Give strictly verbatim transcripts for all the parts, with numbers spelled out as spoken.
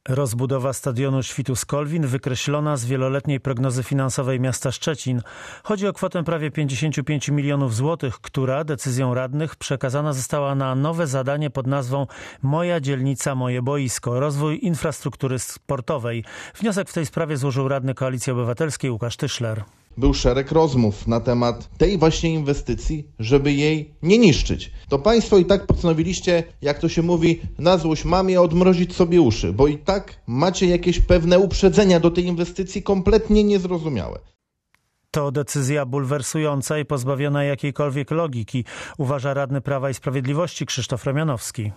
Rozbudowa stadionu Świtu-Skolwin wykreślona z wieloletniej prognozy finansowej miasta Szczecin. Chodzi o kwotę prawie pięćdziesiąt pięć milionów złotych, która decyzją radnych przekazana została na nowe zadanie pod nazwą Moja dzielnica, moje boisko. Rozwój infrastruktury sportowej. Wniosek w tej sprawie złożył radny Koalicji Obywatelskiej Łukasz Tyszler. Był szereg rozmów na temat tej właśnie inwestycji, żeby jej nie niszczyć. To państwo i tak postanowiliście, jak to się mówi, na złość mamie odmrozić sobie uszy, bo i tak macie jakieś pewne uprzedzenia do tej inwestycji kompletnie niezrozumiałe. To decyzja bulwersująca i pozbawiona jakiejkolwiek logiki, uważa radny Prawa i Sprawiedliwości Krzysztof Romianowski.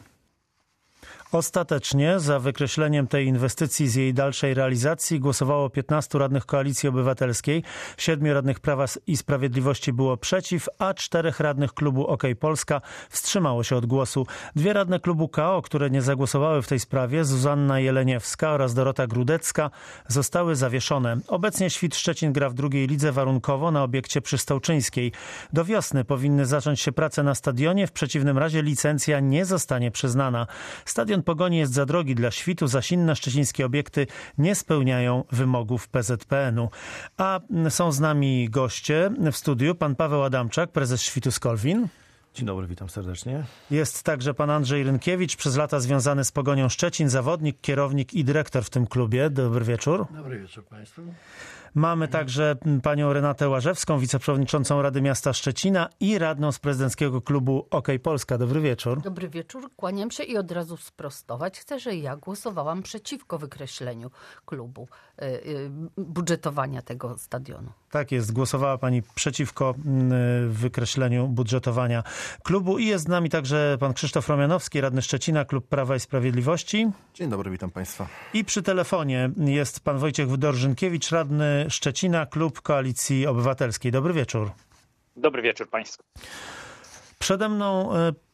Ostatecznie za wykreśleniem tej inwestycji z jej dalszej realizacji głosowało piętnastu radnych Koalicji Obywatelskiej, siedmiu radnych Prawa i Sprawiedliwości było przeciw, a czterech radnych klubu OK Polska wstrzymało się od głosu. Dwie radne klubu K O, które nie zagłosowały w tej sprawie, Zuzanna Jeleniewska oraz Dorota Grudecka, zostały zawieszone. Obecnie Świt Szczecin gra w drugiej lidze warunkowo na obiekcie przy Stołczyńskiej. Do wiosny powinny zacząć się prace na stadionie, w przeciwnym razie licencja nie zostanie przyznana. Stadion Pogoni jest za drogi dla Świtu, zaś inne szczecińskie obiekty nie spełniają wymogów P Z P N u. A są z nami goście w studiu. Pan Paweł Adamczak, prezes Świtu-Skolwin. Dzień dobry, witam serdecznie. Jest także pan Andrzej Rynkiewicz, przez lata związany z Pogonią Szczecin, zawodnik, kierownik i dyrektor w tym klubie. Dobry wieczór. Dobry wieczór państwu. Mamy także panią Renatę Łażewską, wiceprzewodniczącą Rady Miasta Szczecina i radną z prezydenckiego klubu OK Polska. Dobry wieczór. Dobry wieczór, kłaniam się i od razu sprostować. Chcę, że ja głosowałam przeciwko wykreśleniu klubu, y, y, budżetowania tego stadionu. Tak jest, głosowała pani przeciwko y, wykreśleniu budżetowania klubu i jest z nami także pan Krzysztof Romianowski, radny Szczecina, klub Prawa i Sprawiedliwości. Dzień dobry, witam państwa. I przy telefonie jest pan Wojciech Wdorżynkiewicz, radny Szczecina, klub Koalicji Obywatelskiej. Dobry wieczór. Dobry wieczór państwu. Przede mną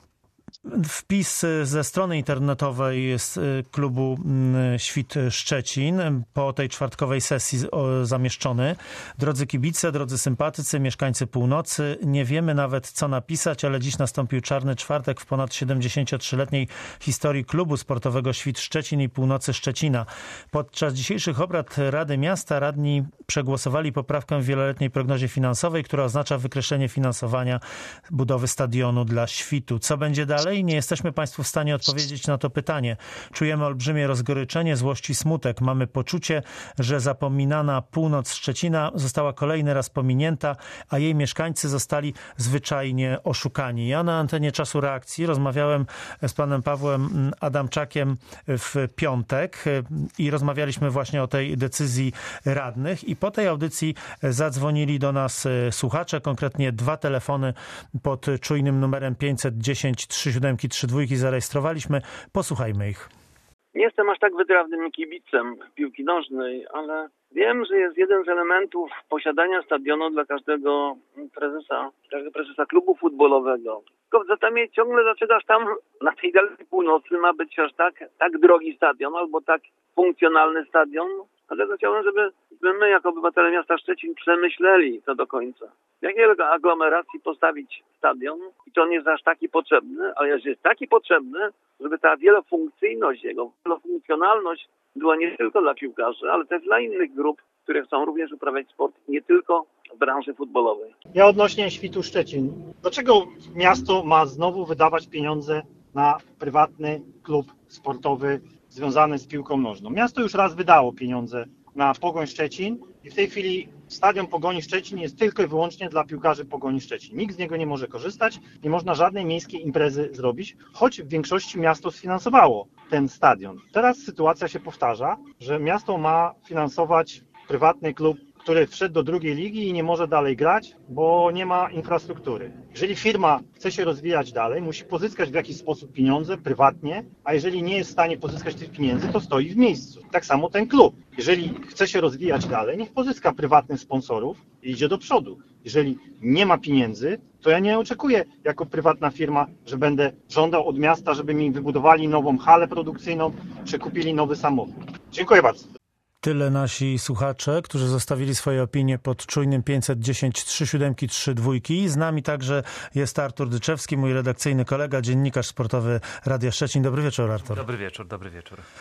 wpis ze strony internetowej z klubu Świt Szczecin po tej czwartkowej sesji zamieszczony. Drodzy kibice, drodzy sympatycy, mieszkańcy północy, nie wiemy nawet co napisać, ale dziś nastąpił czarny czwartek w ponad siedemdziesięciotrzyletniej historii klubu sportowego Świt Szczecin i Północy Szczecina. Podczas dzisiejszych obrad Rady Miasta radni przegłosowali poprawkę w wieloletniej prognozie finansowej, która oznacza wykreślenie finansowania budowy stadionu dla Świtu. Co będzie dalej? Nie jesteśmy państwu w stanie odpowiedzieć na to pytanie. Czujemy olbrzymie rozgoryczenie, złość i smutek. Mamy poczucie, że zapominana północ Szczecina została kolejny raz pominięta, a jej mieszkańcy zostali zwyczajnie oszukani. Ja na antenie Czasu Reakcji rozmawiałem z panem Pawłem Adamczakiem w piątek i rozmawialiśmy właśnie o tej decyzji radnych i po tej audycji zadzwonili do nas słuchacze, konkretnie dwa telefony pod czujnym numerem pięćset dziesięć trzy siedem trzy dwa zarejestrowaliśmy. Posłuchajmy ich. Nie jestem aż tak wytrawnym kibicem piłki nożnej, ale wiem, że jest jeden z elementów posiadania stadionu dla każdego prezesa, każdego prezesa klubu futbolowego. Tylko zatem mnie ciągle dlaczego aż tam na tej dalekiej północy ma być aż tak, tak drogi stadion albo tak funkcjonalny stadion. Dlatego chciałbym, żeby my jako obywatele miasta Szczecin przemyśleli to do końca. W jakiej aglomeracji postawić stadion i to nie jest aż taki potrzebny, ale jest taki potrzebny, żeby ta wielofunkcyjność, jego wielofunkcjonalność była nie tylko dla piłkarzy, ale też dla innych grup, które chcą również uprawiać sport, nie tylko w branży futbolowej. Ja odnośnie Świtu Szczecin. Dlaczego miasto ma znowu wydawać pieniądze na prywatny klub sportowy związany z piłką nożną? Miasto już raz wydało pieniądze na Pogoń Szczecin i w tej chwili stadion Pogoni Szczecin jest tylko i wyłącznie dla piłkarzy Pogoni Szczecin. Nikt z niego nie może korzystać, nie można żadnej miejskiej imprezy zrobić, choć w większości miasto sfinansowało ten stadion. Teraz sytuacja się powtarza, że miasto ma finansować prywatny klub, który wszedł do drugiej ligi i nie może dalej grać, bo nie ma infrastruktury. Jeżeli firma chce się rozwijać dalej, musi pozyskać w jakiś sposób pieniądze prywatnie, a jeżeli nie jest w stanie pozyskać tych pieniędzy, to stoi w miejscu. Tak samo ten klub. Jeżeli chce się rozwijać dalej, niech pozyska prywatnych sponsorów i idzie do przodu. Jeżeli nie ma pieniędzy, to ja nie oczekuję jako prywatna firma, że będę żądał od miasta, żeby mi wybudowali nową halę produkcyjną, czy kupili nowy samochód. Dziękuję bardzo. Tyle nasi słuchacze, którzy zostawili swoje opinie pod czujnym pięćset dziesięć trzy siedem trzy dwa. Z nami także jest Artur Dyczewski, mój redakcyjny kolega, dziennikarz sportowy Radia Szczecin. Dobry wieczór, Artur. Dobry wieczór, dobry wieczór.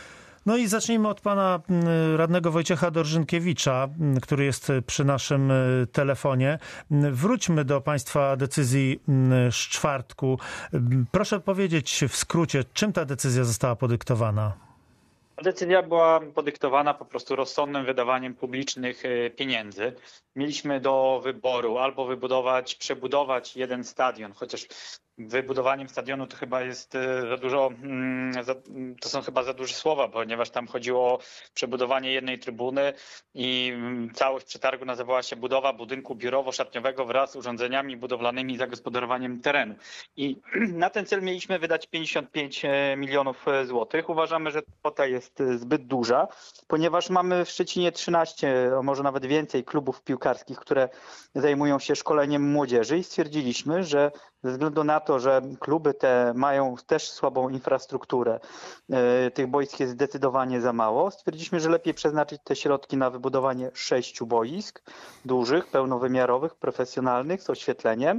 No i zacznijmy od pana radnego Wojciecha Dorżynkiewicza, który jest przy naszym telefonie. Wróćmy do państwa decyzji z czwartku. Proszę powiedzieć w skrócie, czym ta decyzja została podyktowana? Decyzja była podyktowana po prostu rozsądnym wydawaniem publicznych pieniędzy. Mieliśmy do wyboru albo wybudować, przebudować jeden stadion, chociaż wybudowaniem stadionu to chyba jest za dużo, to są chyba za duże słowa, ponieważ tam chodziło o przebudowanie jednej trybuny i całość przetargu nazywała się budowa budynku biurowo-szatniowego wraz z urządzeniami budowlanymi i zagospodarowaniem terenu. I na ten cel mieliśmy wydać pięćdziesiąt pięć milionów złotych. Uważamy, że kwota jest zbyt duża, ponieważ mamy w Szczecinie trzynaście, a może nawet więcej klubów piłkarskich, które zajmują się szkoleniem młodzieży i stwierdziliśmy, że ze względu na to, że kluby te mają też słabą infrastrukturę, tych boisk jest zdecydowanie za mało, stwierdziliśmy, że lepiej przeznaczyć te środki na wybudowanie sześciu boisk dużych, pełnowymiarowych, profesjonalnych z oświetleniem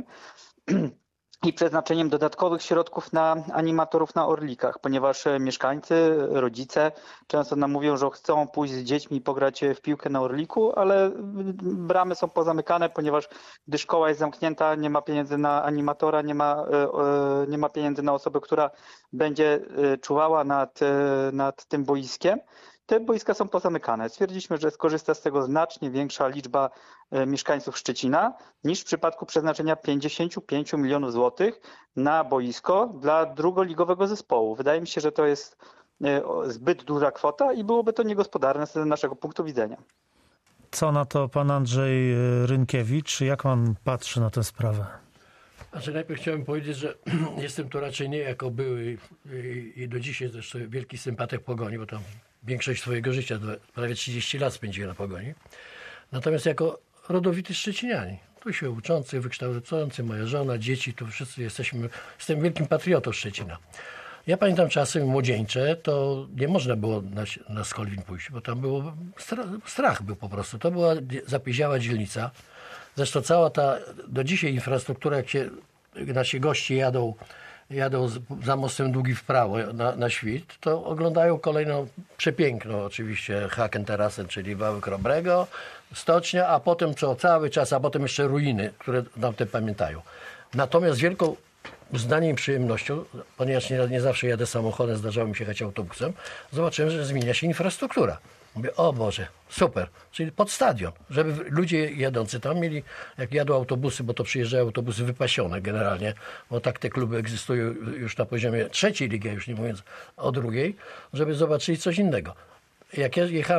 i przeznaczeniem dodatkowych środków na animatorów na Orlikach, ponieważ mieszkańcy, rodzice często nam mówią, że chcą pójść z dziećmi i pograć w piłkę na Orliku, ale bramy są pozamykane, ponieważ gdy szkoła jest zamknięta, nie ma pieniędzy na animatora, nie ma, nie ma pieniędzy na osobę, która będzie czuwała nad, nad tym boiskiem. Te boiska są pozamykane. Stwierdziliśmy, że skorzysta z tego znacznie większa liczba mieszkańców Szczecina niż w przypadku przeznaczenia pięćdziesiąt pięć milionów złotych na boisko dla drugoligowego zespołu. Wydaje mi się, że to jest zbyt duża kwota i byłoby to niegospodarne z naszego punktu widzenia. Co na to pan Andrzej Rynkiewicz? Jak pan patrzy na tę sprawę? Znaczy najpierw chciałem powiedzieć, że jestem tu raczej nie jako były i, i do dzisiaj zresztą wielki sympatyk Pogoni, bo tam większość swojego życia, prawie trzydzieści lat spędziłem na Pogoni. Natomiast jako rodowity Szczecinianin, tu się uczący, wykształcący, moja żona, dzieci, tu wszyscy jesteśmy, jestem wielkim patriotą Szczecina. Ja pamiętam czasy młodzieńcze, to nie można było na, na Skolwin pójść, bo tam było strach, strach był po prostu. To była zapieziała dzielnica. Zresztą cała ta do dzisiaj infrastruktura, jak się nasi goście jadą, jadą za mostem Długi w prawo na, na Świt, to oglądają kolejną przepiękną oczywiście Hakenterrassen, czyli wałek Chrobrego, stocznia, a potem co cały czas, a potem jeszcze ruiny, które nam te pamiętają. Natomiast wielką uznaniem i przyjemnością, ponieważ nie, nie zawsze jadę samochodem, zdarzało mi się jechać autobusem, zobaczyłem, że zmienia się infrastruktura. Mówię, o Boże, super, czyli pod stadion, żeby ludzie jadący tam mieli, jak jadą autobusy, bo to przyjeżdżają autobusy wypasione generalnie, bo tak te kluby egzystują już na poziomie trzeciej ligi, już nie mówiąc o drugiej, żeby zobaczyli coś innego. Jak ja jechałem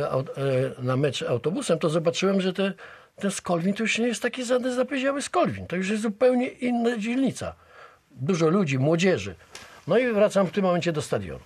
na mecz autobusem, to zobaczyłem, że te, ten Skolwin to już nie jest taki zapieziały Skolwin, to już jest zupełnie inna dzielnica. Dużo ludzi, młodzieży. No i wracam w tym momencie do stadionu.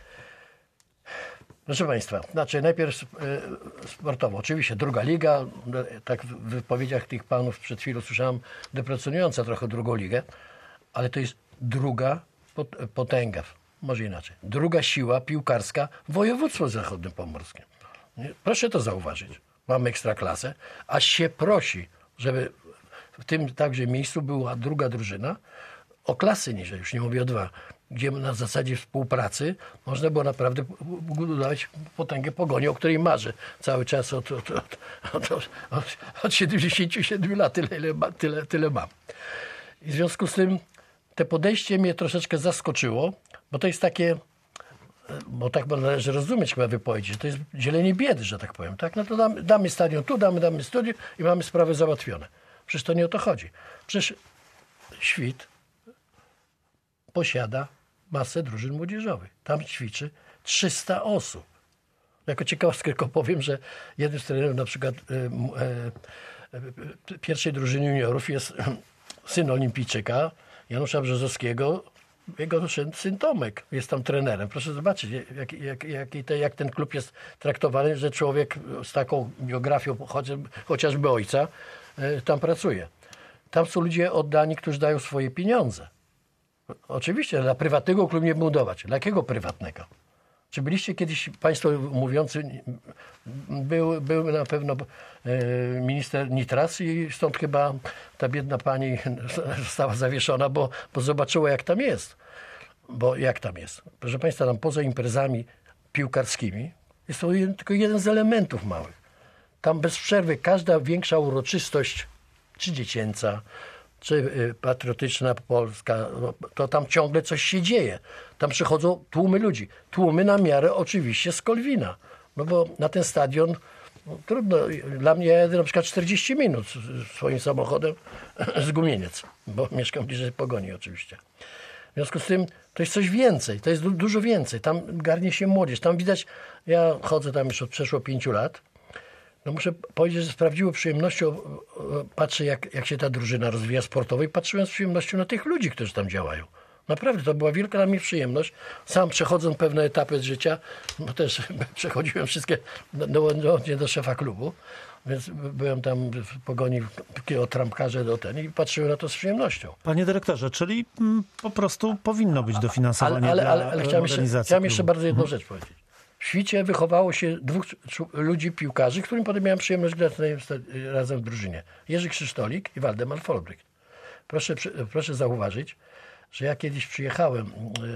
Proszę Państwa, znaczy najpierw sportowo. Oczywiście druga liga, tak w wypowiedziach tych panów przed chwilą słyszałem, deprecjonująca trochę drugą ligę, ale to jest druga potęga, może inaczej, druga siła piłkarska w województwie zachodniopomorskim. Proszę to zauważyć. Mamy ekstraklasę, a się prosi, żeby w tym także miejscu była druga drużyna, o klasy niżej, już nie mówię o dwa, gdzie na zasadzie współpracy można było naprawdę budować potęgę Pogoni, o której marzę cały czas od, od, od, od, od, od siedemdziesięciu siedmiu lat, tyle, tyle, tyle, tyle mam. I w związku z tym te podejście mnie troszeczkę zaskoczyło, bo to jest takie, bo tak należy rozumieć chyba wypowiedzi, że to jest dzielenie biedy, że tak powiem. Tak? No to damy, damy stadion tu, damy, damy studium i mamy sprawy załatwione. Przecież to nie o to chodzi. Przecież Świt posiada masę drużyn młodzieżowych. Tam ćwiczy trzysta osób. Jako ciekawostkę tylko powiem, że jeden z trenerów na przykład e, e, pierwszej drużyny juniorów jest syn olimpijczyka Janusza Brzozowskiego, jego syn Tomek jest tam trenerem. Proszę zobaczyć, jak, jak, jak, jak ten klub jest traktowany, że człowiek z taką biografią chociażby ojca e, tam pracuje. Tam są ludzie oddani, którzy dają swoje pieniądze. Oczywiście, dla prywatnego klubu nie budować. Dla jakiego prywatnego? Czy byliście kiedyś, państwo mówiący, był, był na pewno e, minister Nitras i stąd chyba ta biedna pani została zawieszona, bo, bo zobaczyła, jak tam jest. Bo jak tam jest? Proszę Państwa, tam poza imprezami piłkarskimi jest to jeden, tylko jeden z elementów małych. Tam bez przerwy każda większa uroczystość, czy dziecięca, czy patriotyczna polska, to tam ciągle coś się dzieje. Tam przychodzą tłumy ludzi. Tłumy na miarę oczywiście z Kolwina. No bo na ten stadion no, trudno. Dla mnie ja jedę na przykład czterdzieści minut swoim samochodem z Gumieniec, bo mieszkam bliżej Pogoni oczywiście. W związku z tym to jest coś więcej, to jest du- dużo więcej. Tam garnie się młodzież. Tam widać, ja chodzę tam już od przeszło pięciu lat. No muszę powiedzieć, że z prawdziwą przyjemnością patrzę, jak, jak się ta drużyna rozwija sportowo i patrzyłem z przyjemnością na tych ludzi, którzy tam działają. Naprawdę, to była wielka dla mnie przyjemność. Sam przechodząc pewne etapy z życia, bo też przechodziłem wszystkie do, do, do szefa klubu, więc byłem tam w Pogoni o trampkarze do ten i patrzyłem na to z przyjemnością. Panie dyrektorze, czyli mm, po prostu powinno być dofinansowanie ale, ale, ale, dla ale chciałem, jeszcze, chciałem jeszcze bardzo jedną rzecz powiedzieć. W Świcie wychowało się dwóch ludzi piłkarzy, którym potem miałem przyjemność grać razem w drużynie. Jerzy Krzysztolik i Waldemar Folbrycht. Proszę, proszę zauważyć, że ja kiedyś przyjechałem,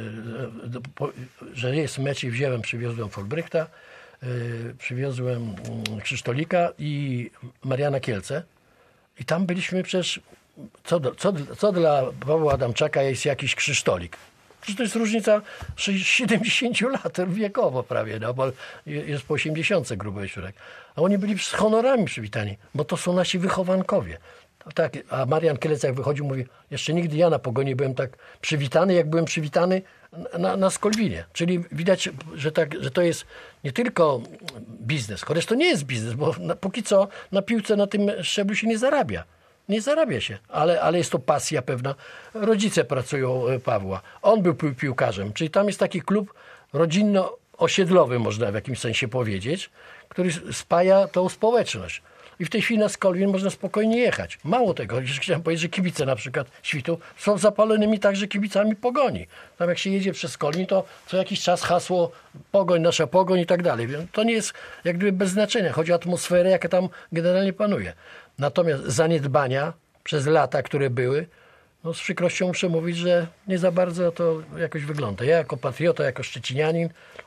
że jest mecz i wziąłem, przywiozłem Folbrychta, przywiozłem Krzysztolika i Mariana Kielce i tam byliśmy przecież, co, do, co, co dla Pawła Adamczaka jest jakiś Krzysztolik. Przecież to jest różnica siedemdziesięciu lat wiekowo prawie, no, bo jest po osiemdziesiątce gruby Jurek. A oni byli z honorami przywitani, bo to są nasi wychowankowie. Tak, a Marian Kielec jak wychodził, mówi, jeszcze nigdy ja na Pogoni byłem tak przywitany, jak byłem przywitany na, na Skolwinie. Czyli widać, że, tak, że to jest nie tylko biznes, chociaż to nie jest biznes, bo na, póki co na piłce na tym szczeblu się nie zarabia. Nie zarabia się, ale, ale jest to pasja pewna. Rodzice pracują Pawła. On był pi- piłkarzem, czyli tam jest taki klub rodzinno-osiedlowy, można w jakimś sensie powiedzieć, który spaja tą społeczność. I w tej chwili na Skolwin można spokojnie jechać. Mało tego, chciałem powiedzieć, że kibice na przykład Świtu są zapalonymi także kibicami Pogoni. Tam jak się jedzie przez Skolwin, to co jakiś czas hasło Pogoń, nasza Pogoń i tak dalej. To nie jest jak gdyby bez znaczenia. Chodzi o atmosferę, jaka tam generalnie panuje. Natomiast zaniedbania przez lata, które były, no z przykrością muszę mówić, że nie za bardzo to jakoś wygląda. Ja jako patriota, jako szczecinianin,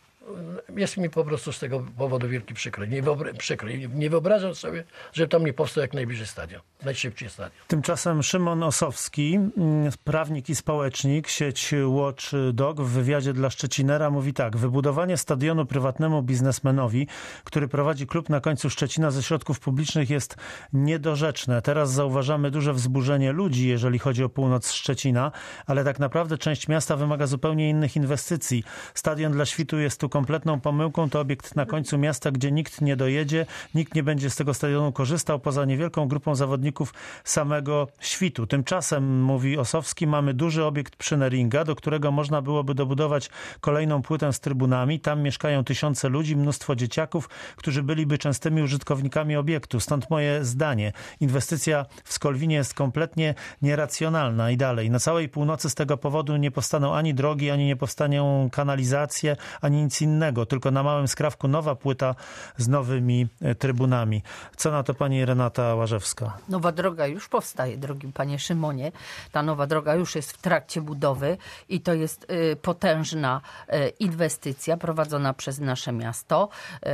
jest mi po prostu z tego powodu wielki przykro. Nie, wyobra- przykro. nie wyobrażam sobie, że tam nie powstał jak najbliżej stadion. Najszybciej stadion. Tymczasem Szymon Osowski, prawnik i społecznik, sieć Watchdog w wywiadzie dla Szczecinera mówi tak. Wybudowanie stadionu prywatnemu biznesmenowi, który prowadzi klub na końcu Szczecina ze środków publicznych jest niedorzeczne. Teraz zauważamy duże wzburzenie ludzi, jeżeli chodzi o północ Szczecina, ale tak naprawdę część miasta wymaga zupełnie innych inwestycji. Stadion dla Świtu jest tu kompletną pomyłką. To obiekt na końcu miasta, gdzie nikt nie dojedzie, nikt nie będzie z tego stadionu korzystał poza niewielką grupą zawodników samego Świtu. Tymczasem, mówi Osowski, mamy duży obiekt przy Neringa, do którego można byłoby dobudować kolejną płytę z trybunami. Tam mieszkają tysiące ludzi, mnóstwo dzieciaków, którzy byliby częstymi użytkownikami obiektu. Stąd moje zdanie. Inwestycja w Skolwinie jest kompletnie nieracjonalna. I dalej. Na całej północy z tego powodu nie powstaną ani drogi, ani nie powstaną kanalizacje, ani nic innego. Tylko na małym skrawku nowa płyta z nowymi trybunami. Co na to pani Renata Łażewska? Nowa droga już powstaje, drogi panie Szymonie. Ta nowa droga już jest w trakcie budowy i to jest y, potężna y, inwestycja prowadzona przez nasze miasto y,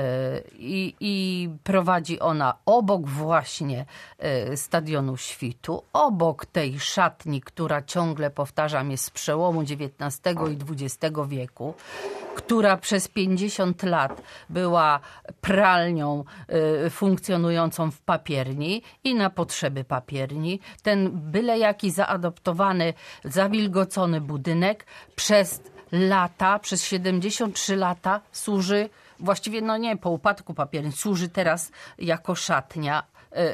i prowadzi ona obok właśnie y, Stadionu Świtu, obok tej szatni, która ciągle, powtarzam, jest z przełomu dziewiętnastego i dwudziestego wieku, która przez pięćdziesiąt lat była pralnią y, funkcjonującą w papierni i na potrzeby papierni. Ten byle jaki zaadoptowany, zawilgocony budynek przez lata, przez siedemdziesiąt trzy lata służy, właściwie no nie, po upadku papierni, służy teraz jako szatnia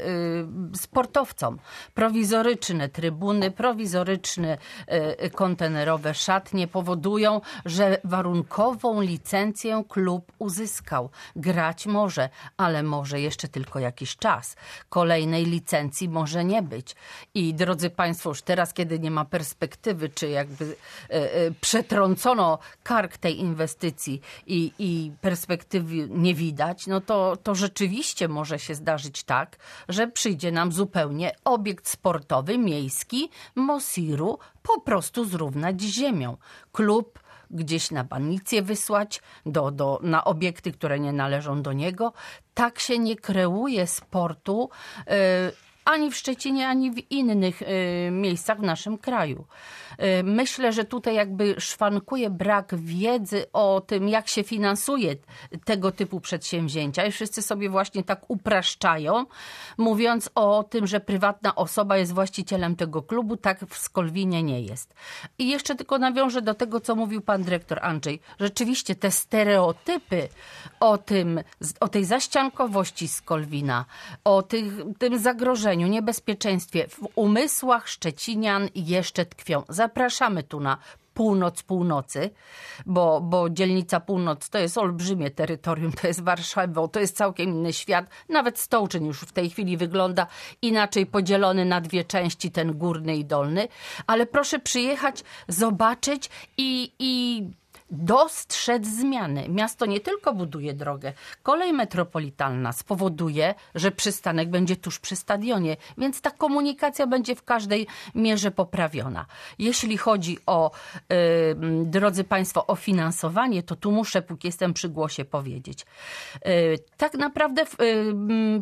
sportowcom. Prowizoryczne trybuny, prowizoryczne kontenerowe szatnie powodują, że warunkową licencję klub uzyskał. Grać może, ale może jeszcze tylko jakiś czas. Kolejnej licencji może nie być. I drodzy państwo, już teraz, kiedy nie ma perspektywy, czy jakby przetrącono kark tej inwestycji i, i perspektywy nie widać, no to, to rzeczywiście może się zdarzyć tak, że przyjdzie nam zupełnie obiekt sportowy, miejski, Mosiru po prostu zrównać z ziemią. Klub, gdzieś na banicję wysłać, do, do, na obiekty, które nie należą do niego. Tak się nie kreuje sportu yy, ani w Szczecinie, ani w innych y, miejscach w naszym kraju. Y, myślę, że tutaj jakby szwankuje brak wiedzy o tym, jak się finansuje tego typu przedsięwzięcia i wszyscy sobie właśnie tak upraszczają, mówiąc o tym, że prywatna osoba jest właścicielem tego klubu. Tak w Skolwinie nie jest. I jeszcze tylko nawiążę do tego, co mówił pan dyrektor Andrzej. Rzeczywiście te stereotypy o tym, o tej zaściankowości Skolwina, o tych, tym zagrożeniu, niebezpieczeństwie w umysłach szczecinian jeszcze tkwią. Zapraszamy tu na północ północy, bo, bo dzielnica Północ to jest olbrzymie terytorium, to jest Warszawa, to jest całkiem inny świat. Nawet Stołczyn już w tej chwili wygląda inaczej, podzielony na dwie części, ten górny i dolny. Ale proszę przyjechać, zobaczyć i... i dostrzec zmiany. Miasto nie tylko buduje drogę, kolej metropolitalna spowoduje, że przystanek będzie tuż przy stadionie, więc ta komunikacja będzie w każdej mierze poprawiona. Jeśli chodzi o, yy, drodzy Państwo, o finansowanie, to tu muszę, póki jestem przy głosie, powiedzieć. Yy, tak naprawdę yy,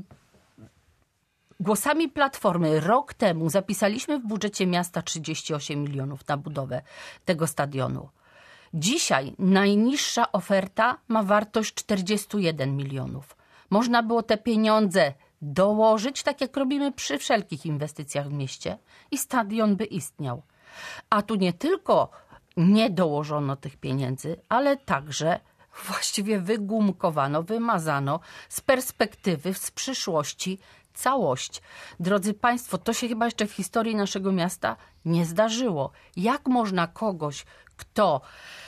głosami Platformy rok temu zapisaliśmy w budżecie miasta trzydzieści osiem milionów na budowę tego stadionu. Dzisiaj najniższa oferta ma wartość czterdzieści jeden milionów. Można było te pieniądze dołożyć, tak jak robimy przy wszelkich inwestycjach w mieście, i stadion by istniał. A tu nie tylko nie dołożono tych pieniędzy, ale także właściwie wygumkowano, wymazano z perspektywy, z przyszłości całość. Drodzy Państwo, to się chyba jeszcze w historii naszego miasta nie zdarzyło. Jak można kogoś, kto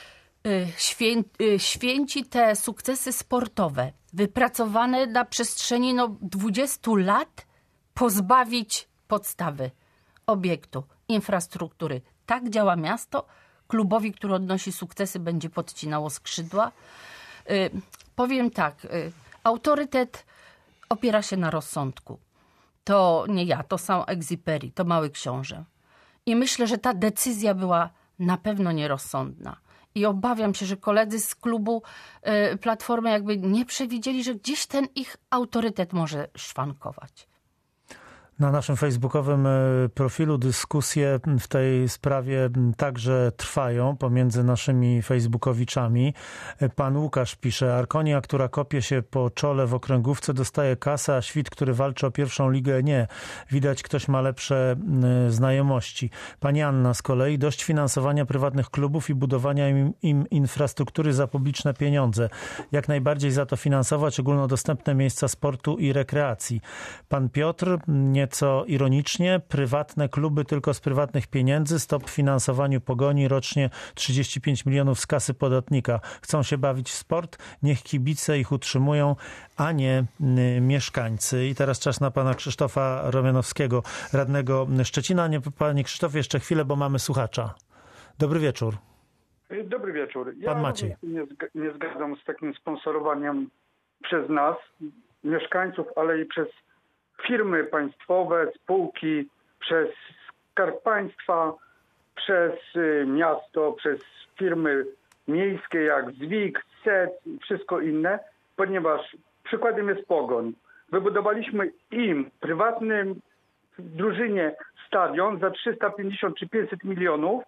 Świę, święci te sukcesy sportowe, wypracowane na przestrzeni no, dwudziestu lat, pozbawić podstawy, obiektu, infrastruktury. Tak działa miasto. Klubowi, który odnosi sukcesy, będzie podcinało skrzydła. Yy, powiem tak, yy, autorytet opiera się na rozsądku. To nie ja, to sam Exupéry, to Mały Książę. I myślę, że ta decyzja była na pewno nierozsądna. I obawiam się, że koledzy z klubu y, Platformy jakby nie przewidzieli, że gdzieś ten ich autorytet może szwankować. Na naszym facebookowym profilu dyskusje w tej sprawie także trwają pomiędzy naszymi facebookowiczami. Pan Łukasz pisze: Arkonia, która kopie się po czole w okręgówce, dostaje kasę, a Świt, który walczy o pierwszą ligę, nie. Widać, ktoś ma lepsze znajomości. Pani Anna z kolei: dość finansowania prywatnych klubów i budowania im, im infrastruktury za publiczne pieniądze. Jak najbardziej za to finansować ogólnodostępne miejsca sportu i rekreacji. Pan Piotr, nie co ironicznie, prywatne kluby tylko z prywatnych pieniędzy, stop finansowaniu Pogoni, rocznie trzydzieści pięć milionów z kasy podatnika. Chcą się bawić w sport, niech kibice ich utrzymują, a nie y, mieszkańcy. I teraz czas na pana Krzysztofa Romianowskiego, radnego Szczecina. Nie, panie Krzysztofie, jeszcze chwilę, bo mamy słuchacza. Dobry wieczór. Dobry wieczór. Ja Pan Maciej. Nie, nie zgadzam z takim sponsorowaniem przez nas, mieszkańców, ale i przez firmy państwowe, spółki, przez Skarb Państwa, przez y, miasto, przez firmy miejskie jak Zwik, Set i wszystko inne, ponieważ przykładem jest Pogoń. Wybudowaliśmy im, prywatnym drużynie, stadion za trzysta pięćdziesiąt czy pięćset milionów.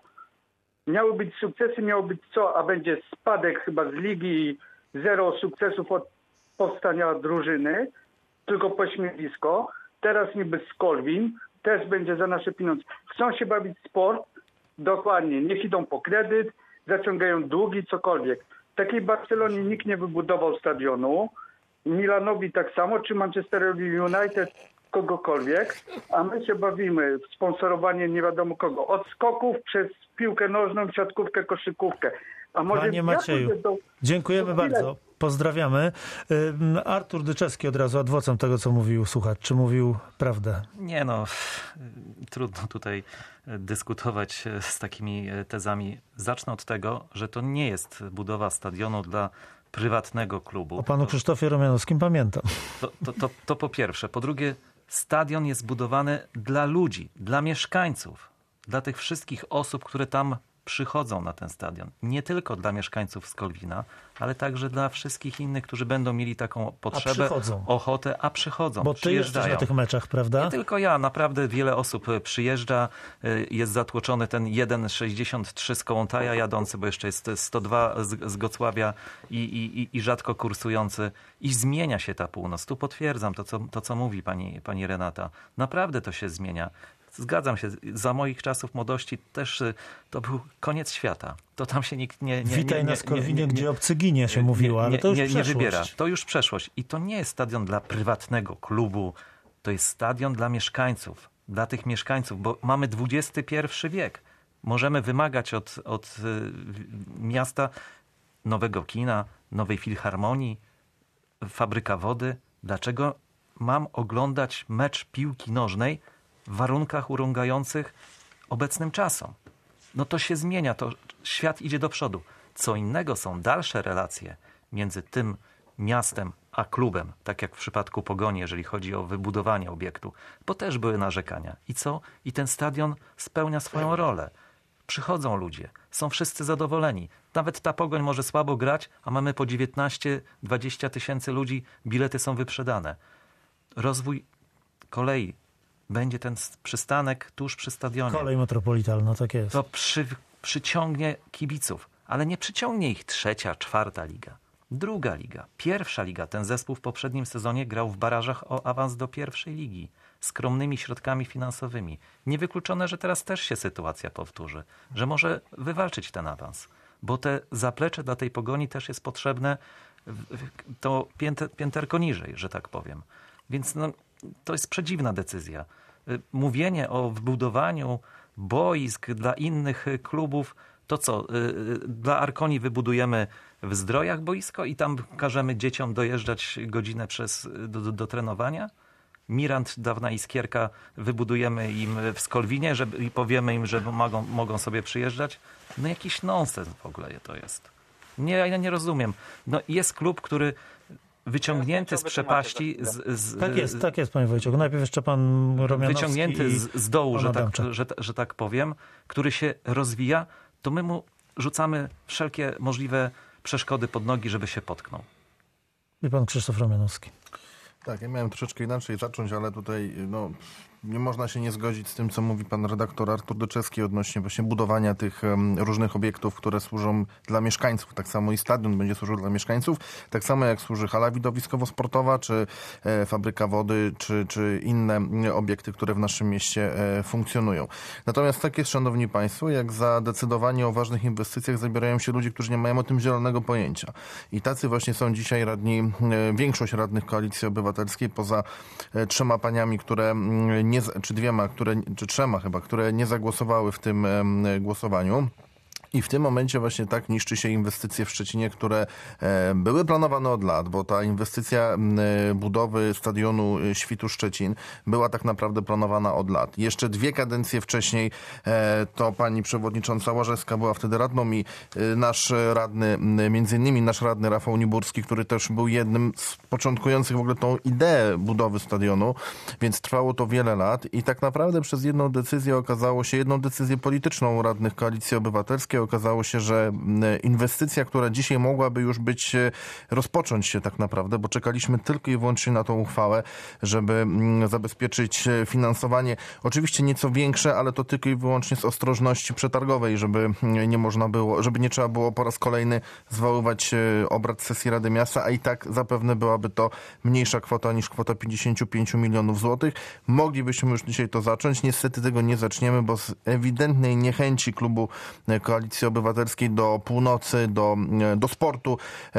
Miały być sukcesy, miało być co, a będzie spadek chyba z ligi i zero sukcesów od powstania drużyny, tylko pośmiewisko. Teraz niby Skolwin też będzie za nasze pieniądze. Chcą się bawić w sport, dokładnie, niech idą po kredyt, zaciągają długi, cokolwiek. W takiej Barcelonie nikt nie wybudował stadionu, Milanowi tak samo, czy Manchesterowi United, kogokolwiek, a my się bawimy w sponsorowanie nie wiadomo kogo. Od skoków przez piłkę nożną, siatkówkę, koszykówkę. A może Panie Macieju, do... dziękujemy bardzo. Pozdrawiamy. Artur Dyczewski od razu adwocem tego, co mówił słuchacz. Czy mówił prawdę? Nie no, trudno tutaj dyskutować z takimi tezami. Zacznę od tego, że to nie jest budowa stadionu dla prywatnego klubu. O panu Krzysztofie Romianowskim pamiętam. To, to, to, to po pierwsze. Po drugie, stadion jest budowany dla ludzi, dla mieszkańców, dla tych wszystkich osób, które tam przychodzą na ten stadion. Nie tylko dla mieszkańców Skolwina, ale także dla wszystkich innych, którzy będą mieli taką potrzebę, a ochotę, a przychodzą. Bo ty jesteś na tych meczach, prawda? Nie tylko ja, naprawdę wiele osób przyjeżdża, jest zatłoczony ten jeden sześćdziesiąt trzy z Kołątaja jadący, bo jeszcze jest sto dwa z, z Gocławia i, i, i rzadko kursujący. I zmienia się ta północ. Tu potwierdzam to, co, to, co mówi pani, pani Renata. Naprawdę to się zmienia. Zgadzam się, za moich czasów młodości też to był koniec świata. To tam się nikt nie... nie Witaj nie, nie, na Skolwinie, nie, nie, gdzie obcy ginie się mówiło, ale to już nie, przeszłość. Nie wybiera. To już przeszłość. I to nie jest stadion dla prywatnego klubu. To jest stadion dla mieszkańców. Dla tych mieszkańców, bo mamy dwudziesty pierwszy wiek. Możemy wymagać od, od miasta nowego kina, nowej filharmonii, fabryka wody. Dlaczego mam oglądać mecz piłki nożnej w warunkach urągających obecnym czasom? No to się zmienia, to świat idzie do przodu. Co innego są dalsze relacje między tym miastem a klubem, tak jak w przypadku Pogoni, jeżeli chodzi o wybudowanie obiektu, bo też były narzekania. I co? I ten stadion spełnia swoją rolę. Przychodzą ludzie, są wszyscy zadowoleni. Nawet ta Pogoń może słabo grać, a mamy po dziewiętnaście dwadzieścia tysięcy ludzi, bilety są wyprzedane. Rozwój kolei. Będzie ten przystanek tuż przy stadionie. Kolej metropolitalna, tak jest. To przy, przyciągnie kibiców, ale nie przyciągnie ich trzecia, czwarta liga. Druga liga, pierwsza liga. Ten zespół w poprzednim sezonie grał w barażach o awans do pierwszej ligi. Skromnymi środkami finansowymi. Niewykluczone, że teraz też się sytuacja powtórzy. Że może wywalczyć ten awans. Bo te zaplecze dla tej Pogoni też jest potrzebne to pięter, pięterko niżej, że tak powiem. Więc no, to jest przedziwna decyzja. Mówienie o wbudowaniu boisk dla innych klubów, to co? Dla Arkonii wybudujemy w Zdrojach boisko i tam każemy dzieciom dojeżdżać godzinę przez, do, do, do trenowania? Mirant, dawna Iskierka, wybudujemy im w Skolwinie żeby, i powiemy im, że mogą, mogą sobie przyjeżdżać? No jakiś nonsens w ogóle to jest. Nie, ja nie rozumiem. No jest klub, który wyciągnięty z przepaści. Z, z, tak jest, tak jest, panie Wojciechu. Najpierw jeszcze pan Romianowski. Wyciągnięty z, z dołu, że tak, że, że tak powiem, który się rozwija, to my mu rzucamy wszelkie możliwe przeszkody pod nogi, żeby się potknął. I pan Krzysztof Romianowski. Tak, ja miałem troszeczkę inaczej zacząć, ale tutaj no, nie można się nie zgodzić z tym, co mówi pan redaktor Artur Doczewski odnośnie właśnie budowania tych um, różnych obiektów, które służą dla mieszkańców. Tak samo i stadion będzie służył dla mieszkańców, tak samo jak służy hala widowiskowo-sportowa, czy e, fabryka wody, czy, czy inne obiekty, które w naszym mieście e, funkcjonują. Natomiast tak jest, szanowni państwo, jak za decydowanie o ważnych inwestycjach zabierają się ludzie, którzy nie mają o tym zielonego pojęcia. I tacy właśnie są dzisiaj radni, e, większość radnych Koalicji Obywatelskiej, poza e, trzema paniami, które nie, czy dwiema, które, czy trzema chyba, które nie zagłosowały w tym głosowaniu. I w tym momencie właśnie tak niszczy się inwestycje w Szczecinie, które e, były planowane od lat, bo ta inwestycja e, budowy stadionu Świtu Szczecin była tak naprawdę planowana od lat. Jeszcze dwie kadencje wcześniej e, to pani przewodnicząca Łażewska była wtedy radną i e, nasz radny, między innymi nasz radny Rafał Niburski, który też był jednym z początkujących w ogóle tą ideę budowy stadionu, więc trwało to wiele lat i tak naprawdę przez jedną decyzję okazało się, jedną decyzję polityczną radnych Koalicji Obywatelskiej okazało się, że inwestycja, która dzisiaj mogłaby już być, rozpocząć się tak naprawdę, bo czekaliśmy tylko i wyłącznie na tą uchwałę, żeby zabezpieczyć finansowanie. Oczywiście nieco większe, ale to tylko i wyłącznie z ostrożności przetargowej, żeby nie można było, żeby nie trzeba było po raz kolejny zwoływać obrad sesji Rady Miasta, a i tak zapewne byłaby to mniejsza kwota niż kwota pięćdziesiąt pięć milionów złotych. Moglibyśmy już dzisiaj to zacząć. Niestety tego nie zaczniemy, bo z ewidentnej niechęci klubu Koalicji Obywatelskiej do północy, do, do sportu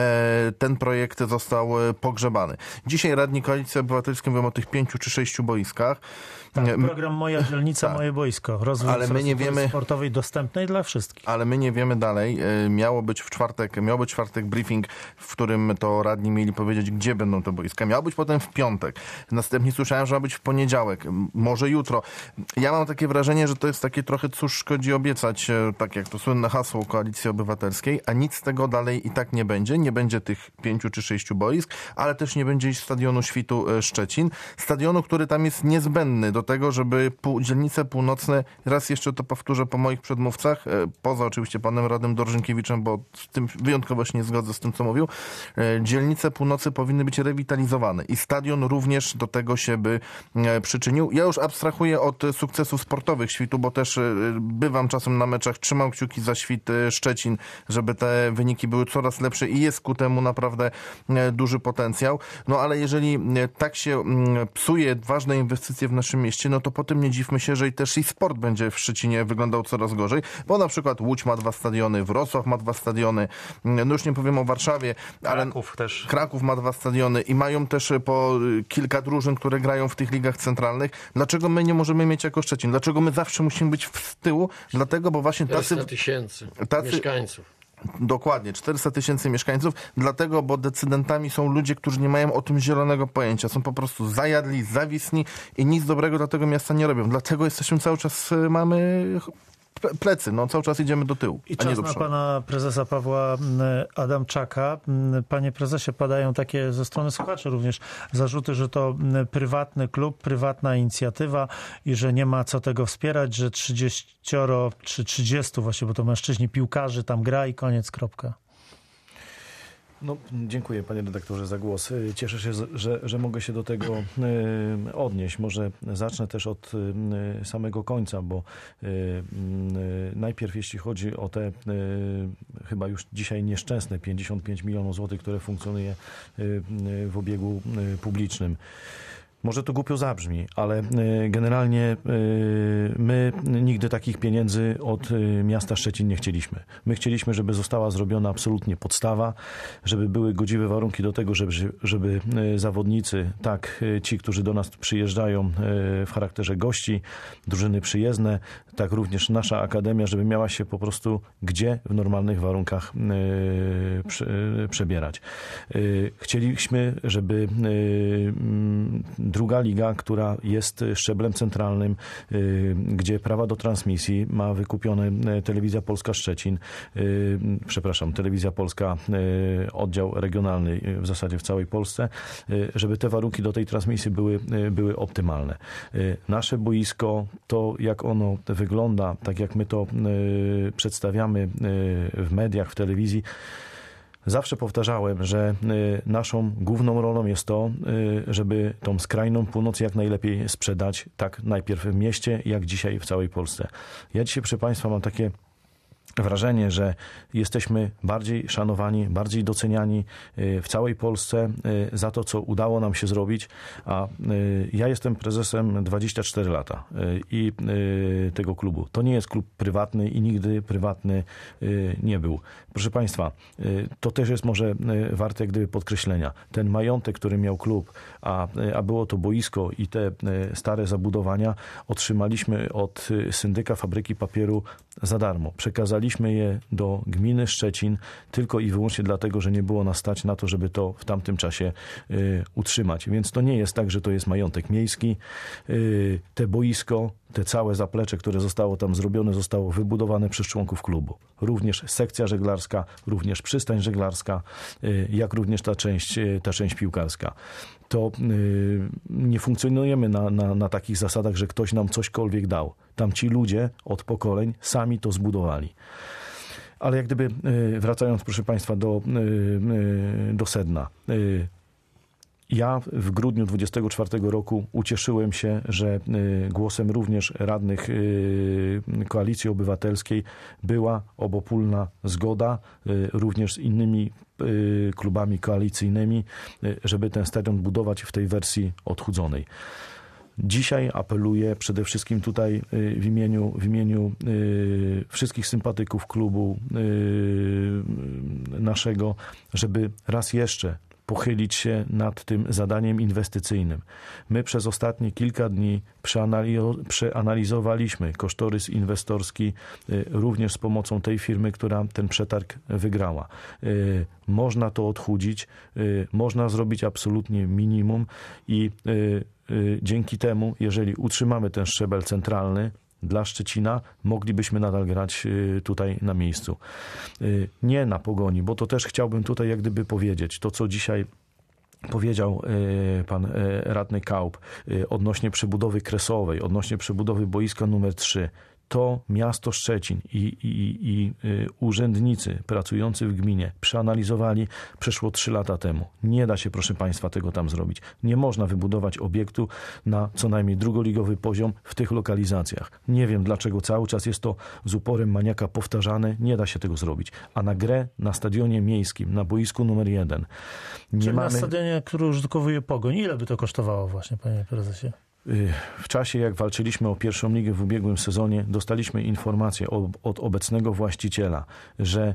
ten projekt został pogrzebany. Dzisiaj radni Koalicji Obywatelskiej mówią o tych pięciu czy sześciu boiskach. Tak, program Moja dzielnica, tak. Moje boisko. Rozwój ale my nie wiemy, sportowej dostępnej dla wszystkich. Ale my nie wiemy dalej. Miało być w czwartek, miał być w czwartek briefing, w którym to radni mieli powiedzieć, gdzie będą te boiska. Miało być potem w piątek. Następnie słyszałem, że ma być w poniedziałek. Może jutro. Ja mam takie wrażenie, że to jest takie trochę cóż szkodzi obiecać, tak jak to słynne słynne hasło Koalicji Obywatelskiej, a nic z tego dalej i tak nie będzie. Nie będzie tych pięciu czy sześciu boisk, ale też nie będzie stadionu Świtu Szczecin. Stadionu, który tam jest niezbędny do tego, żeby pół, dzielnice północne, raz jeszcze to powtórzę po moich przedmówcach, poza oczywiście panem radnym Dorzynkiewiczem, bo z tym wyjątkowo się nie zgodzę z tym, co mówił, dzielnice północy powinny być rewitalizowane i stadion również do tego się by przyczynił. Ja już abstrahuję od sukcesów sportowych Świtu, bo też bywam czasem na meczach, trzymam kciuki za Świt Szczecin, żeby te wyniki były coraz lepsze i jest ku temu naprawdę duży potencjał. No ale jeżeli tak się psuje ważne inwestycje w naszym mieście, no to potem nie dziwmy się, że i też i sport będzie w Szczecinie wyglądał coraz gorzej, bo na przykład Łódź ma dwa stadiony, Wrocław ma dwa stadiony, no już nie powiem o Warszawie, ale Kraków też. Kraków ma dwa stadiony i mają też po kilka drużyn, które grają w tych ligach centralnych. Dlaczego my nie możemy mieć jako Szczecin? Dlaczego my zawsze musimy być z tyłu? Dlatego, bo właśnie tacy... czterysta tysięcy tacy, mieszkańców. Dokładnie, czterysta tysięcy mieszkańców, dlatego, bo decydentami są ludzie, którzy nie mają o tym zielonego pojęcia. Są po prostu zajadli, zawisni i nic dobrego dla tego miasta nie robią. Dlatego jesteśmy cały czas, mamy plecy, no cały czas idziemy do tyłu, I a nie czas do na przodu. pana prezesa Pawła Adamczaka. Panie prezesie, padają takie ze strony słuchaczy również zarzuty, że to prywatny klub, prywatna inicjatywa i że nie ma co tego wspierać, że trzydzieścioro czy trzydziestu właśnie, bo to mężczyźni, piłkarzy tam gra i koniec, kropka. No, dziękuję panie redaktorze za głos. Cieszę się, że, że mogę się do tego y, odnieść. Może zacznę też od y, samego końca, bo y, y, najpierw jeśli chodzi o te y, chyba już dzisiaj nieszczęsne pięćdziesiąt pięć milionów złotych, które funkcjonuje y, y, w obiegu y, publicznym. Może to głupio zabrzmi, ale generalnie my nigdy takich pieniędzy od miasta Szczecin nie chcieliśmy. My chcieliśmy, żeby została zrobiona absolutnie podstawa, żeby były godziwe warunki do tego, żeby, żeby zawodnicy, tak ci, którzy do nas przyjeżdżają w charakterze gości, drużyny przyjezdne, tak również nasza akademia, żeby miała się po prostu gdzie w normalnych warunkach przebierać. Chcieliśmy, żeby druga liga, która jest szczeblem centralnym, gdzie prawa do transmisji ma wykupione Telewizja Polska Szczecin, przepraszam, Telewizja Polska, oddział regionalny w zasadzie w całej Polsce, żeby te warunki do tej transmisji były, były optymalne. Nasze boisko, to jak ono wygląda, tak jak my to przedstawiamy w mediach, w telewizji, zawsze powtarzałem, że naszą główną rolą jest to, żeby tą skrajną północ jak najlepiej sprzedać, tak najpierw w mieście, jak dzisiaj w całej Polsce. Ja dzisiaj, proszę państwa, mam takie wrażenie, że jesteśmy bardziej szanowani, bardziej doceniani w całej Polsce za to, co udało nam się zrobić, a ja jestem prezesem dwadzieścia cztery lata i tego klubu. To nie jest klub prywatny i nigdy prywatny nie był. Proszę państwa, to też jest może warte gdyby podkreślenia. Ten majątek, który miał klub, a, a było to boisko i te stare zabudowania, otrzymaliśmy od syndyka Fabryki Papieru za darmo. Przekazaliśmy je do gminy Szczecin tylko i wyłącznie dlatego, że nie było nas stać na to, żeby to w tamtym czasie y, utrzymać. Więc to nie jest tak, że to jest majątek miejski. Y, te boisko, te całe zaplecze, które zostało tam zrobione, zostało wybudowane przez członków klubu. Również sekcja żeglarska, również przystań żeglarska, y, jak również ta część, y, ta część piłkarska. To y, nie funkcjonujemy na, na, na takich zasadach, że ktoś nam cośkolwiek dał. Tam ci ludzie od pokoleń sami to zbudowali. Ale jak gdyby wracając, proszę państwa, do, do sedna. Ja w grudniu dwudziestego czwartego roku ucieszyłem się, że głosem również radnych Koalicji Obywatelskiej była obopólna zgoda, również z innymi klubami koalicyjnymi, żeby ten stadion budować w tej wersji odchudzonej. Dzisiaj apeluję przede wszystkim tutaj w imieniu, w imieniu wszystkich sympatyków klubu naszego, żeby raz jeszcze pochylić się nad tym zadaniem inwestycyjnym. My przez ostatnie kilka dni przeanalizowaliśmy kosztorys inwestorski również z pomocą tej firmy, która ten przetarg wygrała. Można to odchudzić, można zrobić absolutnie minimum i dzięki temu, jeżeli utrzymamy ten szczebel centralny, dla Szczecina, moglibyśmy nadal grać tutaj na miejscu. Nie na Pogoni, bo to też chciałbym tutaj jak gdyby powiedzieć, to co dzisiaj powiedział pan radny Kaup odnośnie przebudowy kresowej, odnośnie przebudowy boiska numer trzy. To miasto Szczecin i, i, i urzędnicy pracujący w gminie przeanalizowali przeszło trzy lata temu. Nie da się, proszę Państwa, tego tam zrobić. Nie można wybudować obiektu na co najmniej drugoligowy poziom w tych lokalizacjach. Nie wiem, dlaczego cały czas jest to z uporem maniaka powtarzane. Nie da się tego zrobić. A na grę na stadionie miejskim, na boisku numer jeden. Nie Czyli mamy... na stadionie, który użytkowuje Pogoń. Ile by to kosztowało właśnie, panie prezesie? W czasie, jak walczyliśmy o pierwszą ligę w ubiegłym sezonie, dostaliśmy informację od obecnego właściciela, że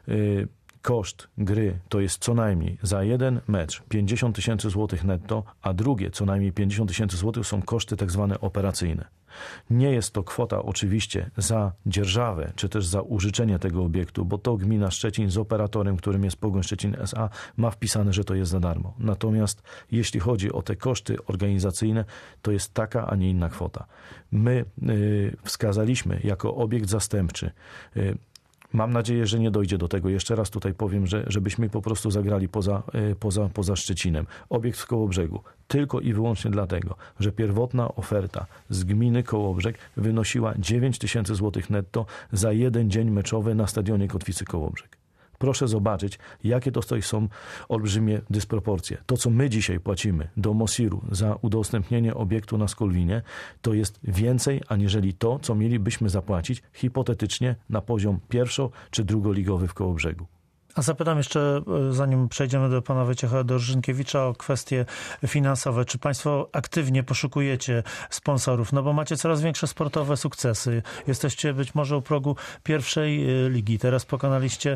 koszt gry to jest co najmniej za jeden mecz pięćdziesiąt tysięcy złotych netto, a drugie co najmniej pięćdziesiąt tysięcy złotych są koszty tak zwane operacyjne. Nie jest to kwota oczywiście za dzierżawę, czy też za użyczenie tego obiektu, bo to gmina Szczecin z operatorem, którym jest Pogoń Szczecin S A, ma wpisane, że to jest za darmo. Natomiast jeśli chodzi o te koszty organizacyjne, to jest taka, a nie inna kwota. My y, wskazaliśmy jako obiekt zastępczy, y, mam nadzieję, że nie dojdzie do tego. Jeszcze raz tutaj powiem, że żebyśmy po prostu zagrali poza, poza, poza Szczecinem. Obiekt w Kołobrzegu. Tylko i wyłącznie dlatego, że pierwotna oferta z gminy Kołobrzeg wynosiła dziewięć tysięcy złotych netto za jeden dzień meczowy na stadionie Kotwicy Kołobrzeg. Proszę zobaczyć, jakie to są olbrzymie dysproporcje. To, co my dzisiaj płacimy do Mosiru za udostępnienie obiektu na Skolwinie, to jest więcej, aniżeli to, co mielibyśmy zapłacić hipotetycznie na poziom pierwszo- czy drugoligowy w Kołobrzegu. A zapytam jeszcze, zanim przejdziemy do pana Wojciecha Dorżynkiewicza, o kwestie finansowe. Czy państwo aktywnie poszukujecie sponsorów? No bo macie coraz większe sportowe sukcesy. Jesteście być może u progu pierwszej ligi. Teraz pokonaliście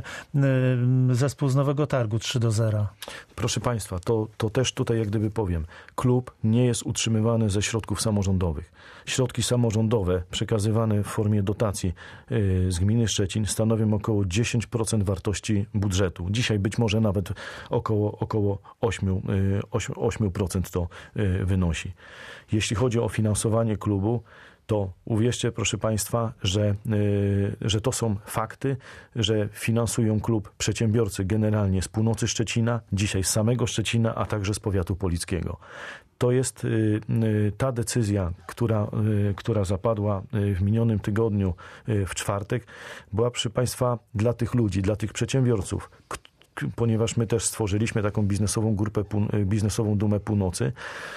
zespół z Nowego Targu trzy do zera. Proszę państwa, to, to też tutaj jak gdyby powiem. Klub nie jest utrzymywany ze środków samorządowych. Środki samorządowe przekazywane w formie dotacji z gminy Szczecin stanowią około dziesięć procent wartości budżetu. Dzisiaj być może nawet około, około osiem procent to wynosi. Jeśli chodzi o finansowanie klubu, to uwierzcie, proszę państwa, że, że to są fakty, że finansują klub przedsiębiorcy generalnie z północy Szczecina, dzisiaj z samego Szczecina, a także z powiatu polickiego. To jest ta decyzja, która, która zapadła w minionym tygodniu w czwartek, była, proszę państwa, dla tych ludzi, dla tych przedsiębiorców, ponieważ my też stworzyliśmy taką biznesową grupę, biznesową Dumę Północy,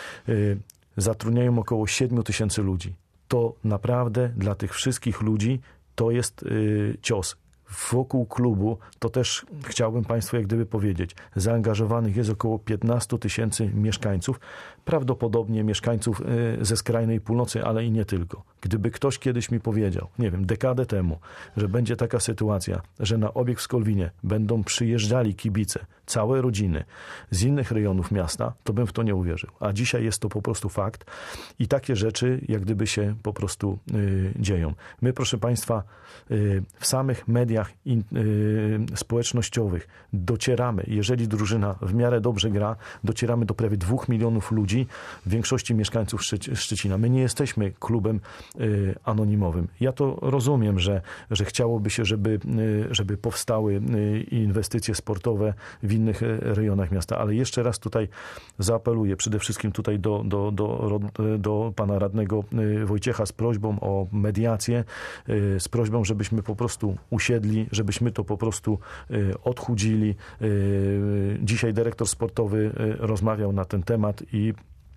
zatrudniają około siedmiu tysięcy ludzi. To naprawdę dla tych wszystkich ludzi to jest cios. Wokół klubu, to też chciałbym państwu jak gdyby powiedzieć, zaangażowanych jest około piętnaście tysięcy mieszkańców, prawdopodobnie mieszkańców ze skrajnej północy, ale i nie tylko. Gdyby ktoś kiedyś mi powiedział, nie wiem, dekadę temu, że będzie taka sytuacja, że na obiekt w Skolwinie będą przyjeżdżali kibice, całe rodziny z innych rejonów miasta, to bym w to nie uwierzył. A dzisiaj jest to po prostu fakt i takie rzeczy jak gdyby się po prostu y, dzieją. My, proszę państwa, y, w samych mediach in, y, społecznościowych docieramy, jeżeli drużyna w miarę dobrze gra, docieramy do prawie dwóch milionów ludzi, w większości mieszkańców Szczec- Szczecina. My nie jesteśmy klubem y, anonimowym. Ja to rozumiem, że, że chciałoby się, żeby, y, żeby powstały y, inwestycje sportowe w innych rejonach miasta, ale jeszcze raz tutaj zaapeluję przede wszystkim tutaj do, do, do, do pana radnego Wojciecha z prośbą o mediację, z prośbą, żebyśmy po prostu usiedli, żebyśmy to po prostu odchudzili. Dzisiaj dyrektor sportowy rozmawiał na ten temat i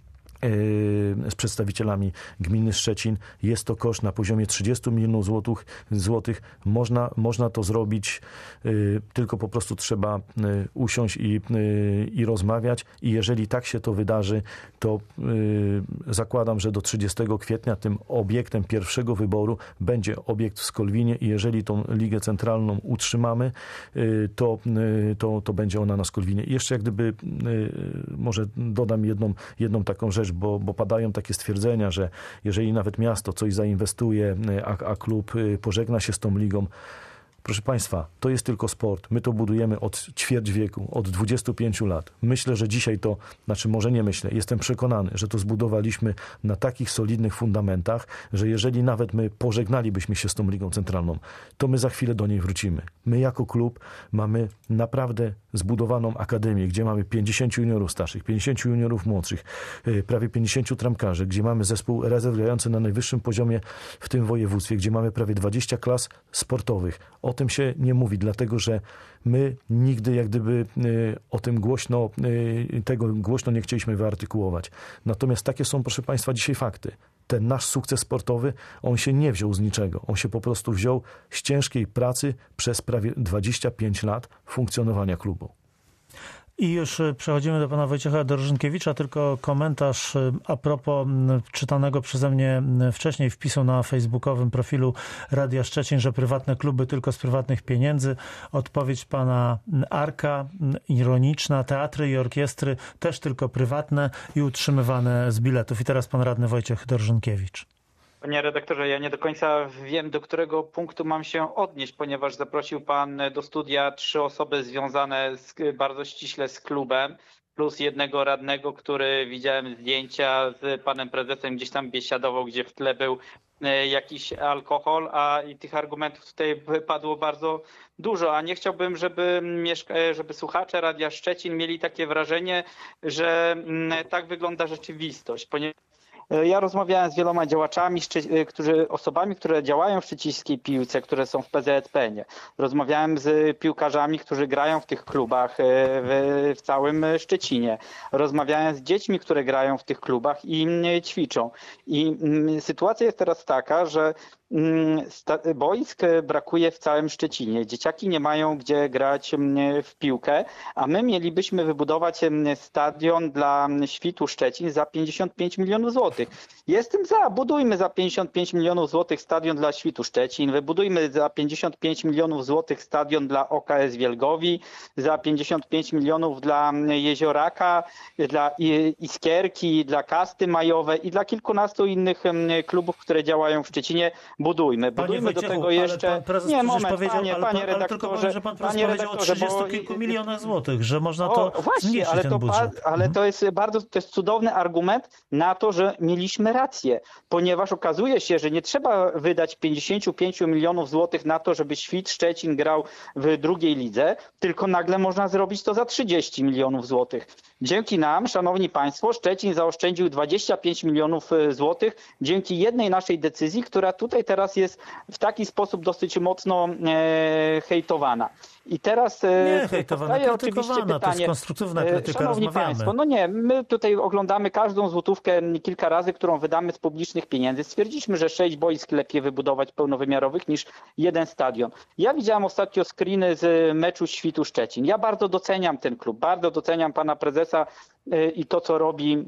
z przedstawicielami gminy Szczecin. Jest to koszt na poziomie trzydzieści milionów złotych, złotych. Można, można to zrobić, y, tylko po prostu trzeba y, usiąść i, y, i rozmawiać i jeżeli tak się to wydarzy, to y, zakładam, że do trzydziestego kwietnia tym obiektem pierwszego wyboru będzie obiekt w Skolwinie i jeżeli tą ligę centralną utrzymamy, y, to, y, to, to będzie ona na Skolwinie. I jeszcze jak gdyby y, może dodam jedną, jedną taką rzecz, Bo, bo padają takie stwierdzenia, że jeżeli nawet miasto coś zainwestuje, a, a klub pożegna się z tą ligą, Proszę Państwa, to jest tylko sport. My to budujemy od ćwierć wieku, od dwudziestu pięciu lat. Myślę, że dzisiaj to, znaczy może nie myślę, jestem przekonany, że to zbudowaliśmy na takich solidnych fundamentach, że jeżeli nawet my pożegnalibyśmy się z tą Ligą Centralną, to my za chwilę do niej wrócimy. My jako klub mamy naprawdę zbudowaną akademię, gdzie mamy pięćdziesięciu juniorów starszych, pięćdziesięciu juniorów młodszych, prawie pięćdziesięciu tramkarzy, gdzie mamy zespół rezerw grający na najwyższym poziomie w tym województwie, gdzie mamy prawie dwadzieścia klas sportowych. O tym się nie mówi, dlatego że my nigdy jak gdyby o tym głośno, tego głośno nie chcieliśmy wyartykułować. Natomiast takie są, proszę Państwa, dzisiaj fakty. Ten nasz sukces sportowy, on się nie wziął z niczego. On się po prostu wziął z ciężkiej pracy przez prawie dwadzieścia pięć lat funkcjonowania klubu. I już przechodzimy do pana Wojciecha Dorżynkiewicza, tylko komentarz a propos czytanego przeze mnie wcześniej wpisu na facebookowym profilu Radia Szczecin, że prywatne kluby tylko z prywatnych pieniędzy. Odpowiedź pana Arka, ironiczna, teatry i orkiestry też tylko prywatne i utrzymywane z biletów. I teraz pan radny Wojciech Dorżynkiewicz. Panie redaktorze, ja nie do końca wiem, do którego punktu mam się odnieść, ponieważ zaprosił pan do studia trzy osoby związane z, bardzo ściśle z klubem, plus jednego radnego, który widziałem zdjęcia z panem prezesem, gdzieś tam biesiadował, gdzie w tle był jakiś alkohol, a i tych argumentów tutaj padło bardzo dużo, a nie chciałbym, żeby, mieszka- żeby słuchacze Radia Szczecin mieli takie wrażenie, że tak wygląda rzeczywistość, ponieważ ja rozmawiałem z wieloma działaczami, którzy, osobami, które działają w szczecińskiej piłce, które są w P Z S P N ie. Rozmawiałem z piłkarzami, którzy grają w tych klubach w, w całym Szczecinie. Rozmawiałem z dziećmi, które grają w tych klubach i ćwiczą. I sytuacja jest teraz taka, że boisk brakuje w całym Szczecinie. Dzieciaki nie mają gdzie grać w piłkę, a my mielibyśmy wybudować stadion dla Świtu Szczecin za pięćdziesiąt pięć milionów złotych. Jestem za, budujmy za pięćdziesiąt pięć milionów złotych stadion dla Świtu Szczecin, wybudujmy za pięćdziesiąt pięć milionów złotych stadion dla O K S Wielgowi, za pięćdziesiąt pięć milionów dla Jezioraka, dla Iskierki, dla Kasty Majowej i dla kilkunastu innych klubów, które działają w Szczecinie. Budujmy, budujmy do tego jeszcze... Nie, moment, powiedział, panie, ale, panie ale redaktorze... tylko powiem, że pan prezes panie powiedział o trzydziestu kilku milionach złotych, że można o, to właśnie, zmniejszyć ale ten to, budżet. Ale mhm. to jest bardzo, to jest cudowny argument na to, że mieliśmy rację, ponieważ okazuje się, że nie trzeba wydać pięćdziesiąt pięć milionów złotych na to, żeby Świt Szczecin grał w drugiej lidze, tylko nagle można zrobić to za trzydzieści milionów złotych. Dzięki nam, szanowni państwo, Szczecin zaoszczędził dwadzieścia pięć milionów złotych dzięki jednej naszej decyzji, która tutaj teraz jest w taki sposób dosyć mocno e, hejtowana. I teraz nie hejtowana, krytykowana, to jest konstruktywna krytyka, szanowni rozmawiamy. Państwo, no nie, my tutaj oglądamy każdą złotówkę kilka razy, którą wydamy z publicznych pieniędzy. Stwierdziliśmy, że sześć boisk lepiej wybudować pełnowymiarowych niż jeden stadion. Ja widziałem ostatnio screeny z meczu Świtu Szczecin. Ja bardzo doceniam ten klub, bardzo doceniam pana prezesa i to, co robi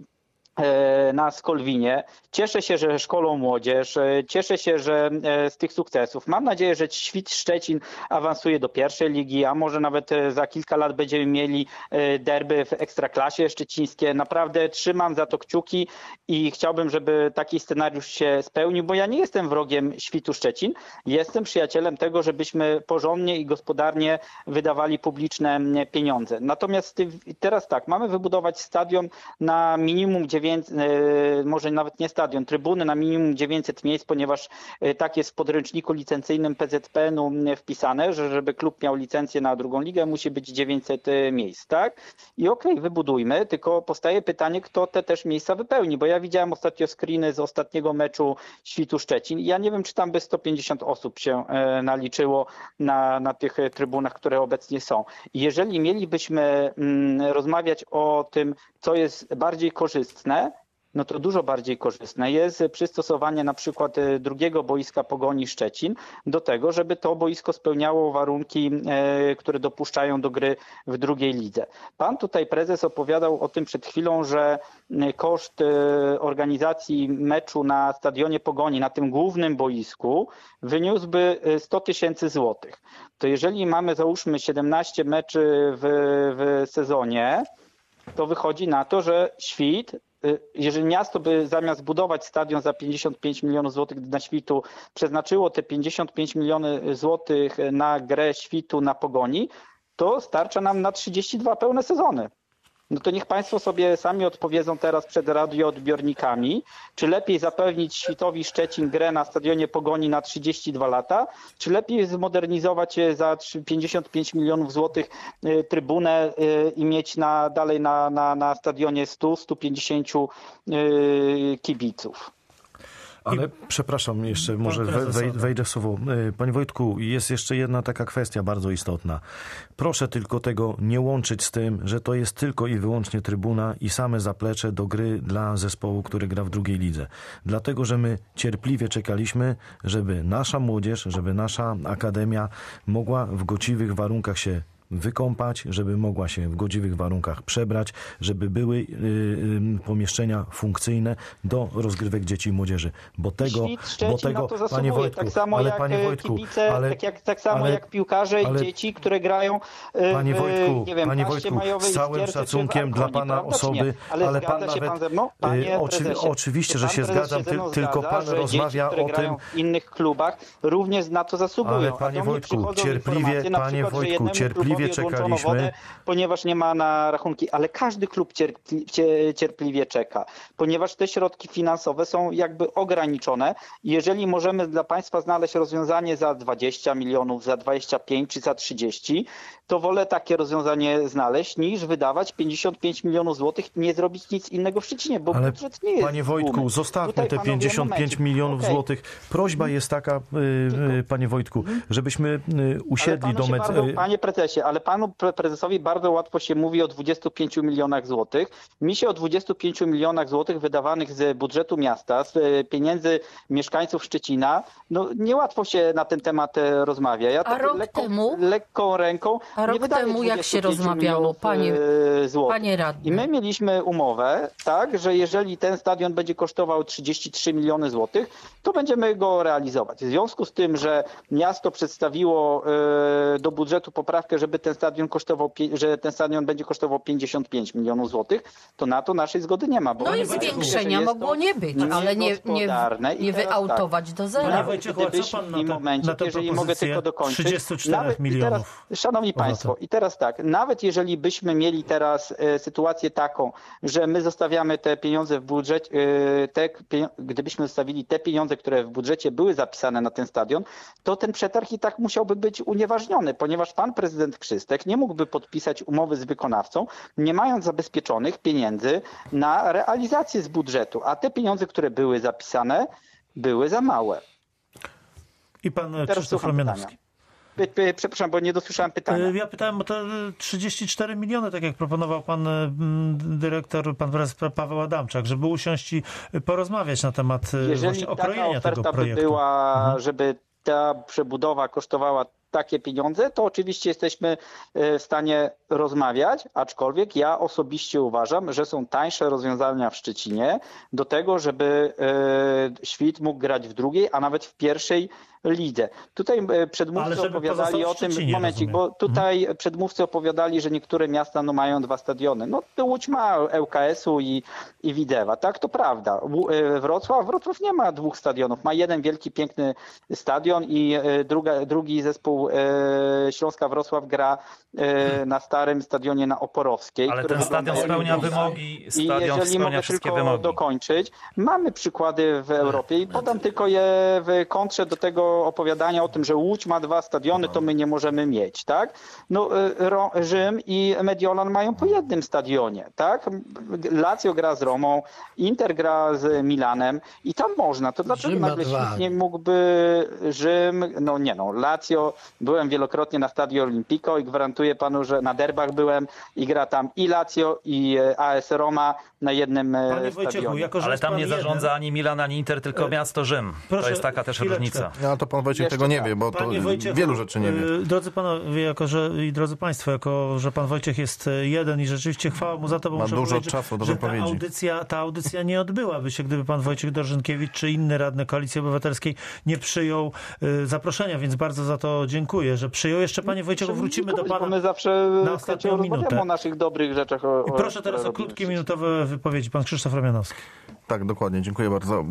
na Skolwinie. Cieszę się, że szkolą młodzież, cieszę się, że z tych sukcesów. Mam nadzieję, że Świt Szczecin awansuje do pierwszej ligi, a może nawet za kilka lat będziemy mieli derby w Ekstraklasie szczecińskie. Naprawdę trzymam za to kciuki i chciałbym, żeby taki scenariusz się spełnił, bo ja nie jestem wrogiem Świtu Szczecin. Jestem przyjacielem tego, żebyśmy porządnie i gospodarnie wydawali publiczne pieniądze. Natomiast teraz tak, mamy wybudować stadion na minimum dziewięćset, może nawet nie stadion, trybuny na minimum dziewięćset miejsc, ponieważ tak jest w podręczniku licencyjnym P Z P N u wpisane, że żeby klub miał licencję na drugą ligę, musi być dziewięćset miejsc, tak? I okej, okay, wybudujmy, tylko powstaje pytanie, kto te też miejsca wypełni, bo ja widziałem ostatnio screeny z ostatniego meczu Świtu Szczecin i ja nie wiem, czy tam by sto pięćdziesiąt osób się naliczyło na, na tych trybunach, które obecnie są. I jeżeli mielibyśmy mm, rozmawiać o tym, co jest bardziej korzystne, no to dużo bardziej korzystne jest przystosowanie na przykład drugiego boiska Pogoni Szczecin do tego, żeby to boisko spełniało warunki, które dopuszczają do gry w drugiej lidze. Pan tutaj prezes opowiadał o tym przed chwilą, że koszt organizacji meczu na stadionie Pogoni, na tym głównym boisku, wyniósłby sto tysięcy złotych. To jeżeli mamy załóżmy siedemnaście meczy w, w sezonie, to wychodzi na to, że Świt jeżeli miasto by zamiast budować stadion za pięćdziesiąt pięć milionów złotych na Świtu przeznaczyło te pięćdziesiąt pięć milionów złotych na grę Świtu na Pogoni, to starcza nam na trzydzieści dwa pełne sezony. No to niech Państwo sobie sami odpowiedzą teraz przed radioodbiornikami, czy lepiej zapewnić Świtowi Szczecin grę na stadionie Pogoni na trzydzieści dwa lata, czy lepiej zmodernizować za pięćdziesiąt pięć milionów złotych trybunę i mieć na, dalej na, na, na stadionie sto do stu pięćdziesięciu kibiców. Ale przepraszam, jeszcze może wej, wejdę w słowo. Panie Wojtku, jest jeszcze jedna taka kwestia bardzo istotna. Proszę tylko tego nie łączyć z tym, że to jest tylko i wyłącznie trybuna i same zaplecze do gry dla zespołu, który gra w drugiej lidze. Dlatego, że my cierpliwie czekaliśmy, żeby nasza młodzież, żeby nasza akademia mogła w godziwych warunkach się wykąpać, żeby mogła się w godziwych warunkach przebrać, żeby były y, y, pomieszczenia funkcyjne do rozgrywek dzieci i młodzieży. Bo tego, bo tego panie Wojtku, tak samo ale jak panie Wojtku, kibice, ale, tak, jak, tak samo ale, jak piłkarze i ale, dzieci, które grają w, panie Wojtku, nie wiem, panie Wojtku, z całym szacunkiem dla pana prawda, osoby, ale, ale pan się nawet, pan ze mną? Panie oczy, prezesie, oczywiście, że pan się zgadzam, się ze mną tylko zgadza, pan że rozmawia dzieci, które o tym, grają w innych klubach również na to zasługują. ale panie Wojtku, cierpliwie, panie Wojtku, cierpliwie czekaliśmy, ponieważ nie ma na rachunki, ale każdy klub cierpli, cierpliwie czeka, ponieważ te środki finansowe są jakby ograniczone. Jeżeli możemy dla Państwa znaleźć rozwiązanie za dwadzieścia milionów, za dwadzieścia pięć czy za trzydzieści, to wolę takie rozwiązanie znaleźć, niż wydawać pięćdziesiąt pięć milionów złotych i nie zrobić nic innego w Szczecinie, bo ale budżet nie jest panie Wojtku, tłumy. zostawmy Tutaj, te panowie, pięćdziesiąt pięć milionów okay. złotych. Prośba jest taka, yy, panie Wojtku, żebyśmy yy, usiedli do... Med... Bardzo, panie prezesie, ale panu prezesowi bardzo łatwo się mówi o dwudziestu pięciu milionach złotych. Mi się o dwudziestu pięciu milionach złotych wydawanych z budżetu miasta, z pieniędzy mieszkańców Szczecina, no niełatwo się na ten temat rozmawia. Ja a rok lekką, temu, lekką ręką a rok nie wydaję temu jak się rozmawiało, panie, panie radny. I my mieliśmy umowę, tak, że jeżeli ten stadion będzie kosztował trzydzieści trzy miliony złotych, to będziemy go realizować. W związku z tym, że miasto przedstawiło y, do budżetu poprawkę, żeby ten stadion kosztował, że ten stadion będzie kosztował pięćdziesiąt pięć milionów złotych, to na to naszej zgody nie ma. Bo no i zwiększenia mogło nie być, ale nie, nie, nie wyautować tak. do zera. Panie Wojciechu, a co pan na, te, momencie, na tę jeżeli mogę tylko dokończyć, trzydziestu czterech milionów. Teraz, szanowni Państwo, i teraz tak, nawet jeżeli byśmy mieli teraz e, sytuację taką, że my zostawiamy te pieniądze w budżecie, e, te, pie, gdybyśmy zostawili te pieniądze, które w budżecie były zapisane na ten stadion, to ten przetarg i tak musiałby być unieważniony, ponieważ pan prezydent Krzystek nie mógłby podpisać umowy z wykonawcą, nie mając zabezpieczonych pieniędzy na realizację z budżetu, a te pieniądze, które były zapisane, były za małe. I pan Krzysztof Romianowski. Przepraszam, bo nie dosłyszałem pytania. Ja pytałem o te trzydzieści cztery miliony, tak jak proponował pan dyrektor, pan prezes Paweł Adamczak, żeby usiąść i porozmawiać na temat Jeżeli właśnie okrojenia tego projektu. Jeżeli taka oferta by była, mhm. żeby ta przebudowa kosztowała takie pieniądze, to oczywiście jesteśmy w stanie rozmawiać, aczkolwiek ja osobiście uważam, że są tańsze rozwiązania w Szczecinie do tego, żeby Świt mógł grać w drugiej, a nawet w pierwszej lidze. Tutaj przedmówcy opowiadali o tym, momencik, bo tutaj mhm. przedmówcy opowiadali, że niektóre miasta no, mają dwa stadiony. No Łódź ma L K S-u i, i Widewa, tak? To prawda. Wrocław, Wrocław nie ma dwóch stadionów. Ma jeden wielki, piękny stadion i druga, drugi zespół Śląska Wrocław gra na starym stadionie na Oporowskiej. Ale ten stadion spełnia wymogi, stadion I spełnia wszystkie wymogi. Dokończyć. Mamy przykłady w Europie i podam tylko je w kontrze do tego opowiadania o tym, że Łódź ma dwa stadiony, to my nie możemy mieć, tak? No Rzym i Mediolan mają po jednym stadionie, tak? Lazio gra z Romą, Inter gra z Milanem i tam można. To dlaczego nagle Świt nie mógłby Rzym, no nie no, Lazio, byłem wielokrotnie na Stadio Olimpico i gwarantuję panu, że na derbach byłem i gra tam i Lazio i A S Roma na jednym Panie stadionie. Wojciechu, jako, że ale tam nie jeden... zarządza ani Milan, ani Inter, tylko miasto Rzym. Proszę, to jest taka też chwileczkę. różnica. No to pan Wojciech tego nie wie, bo to wielu rzeczy nie wie. Drodzy panowie, jako że, i drodzy państwo, jako że pan Wojciech jest jeden i rzeczywiście chwała mu za to, bo ma muszę dużo powiedzieć, czasu do że wypowiedzi. ta audycja, ta audycja nie odbyłaby się, gdyby pan Wojciech Dorzynkiewicz czy inny radny Koalicji Obywatelskiej nie przyjął zaproszenia, więc bardzo za to dziękuję. dziękuję, że przyjął. Jeszcze panie Wojciechu, wrócimy do pana My zawsze na ostatnią minutę. o naszych dobrych rzeczach. O, I proszę teraz o krótkie, minutowe wypowiedzi. Pan Krzysztof Romianowski. Tak, dokładnie, dziękuję bardzo.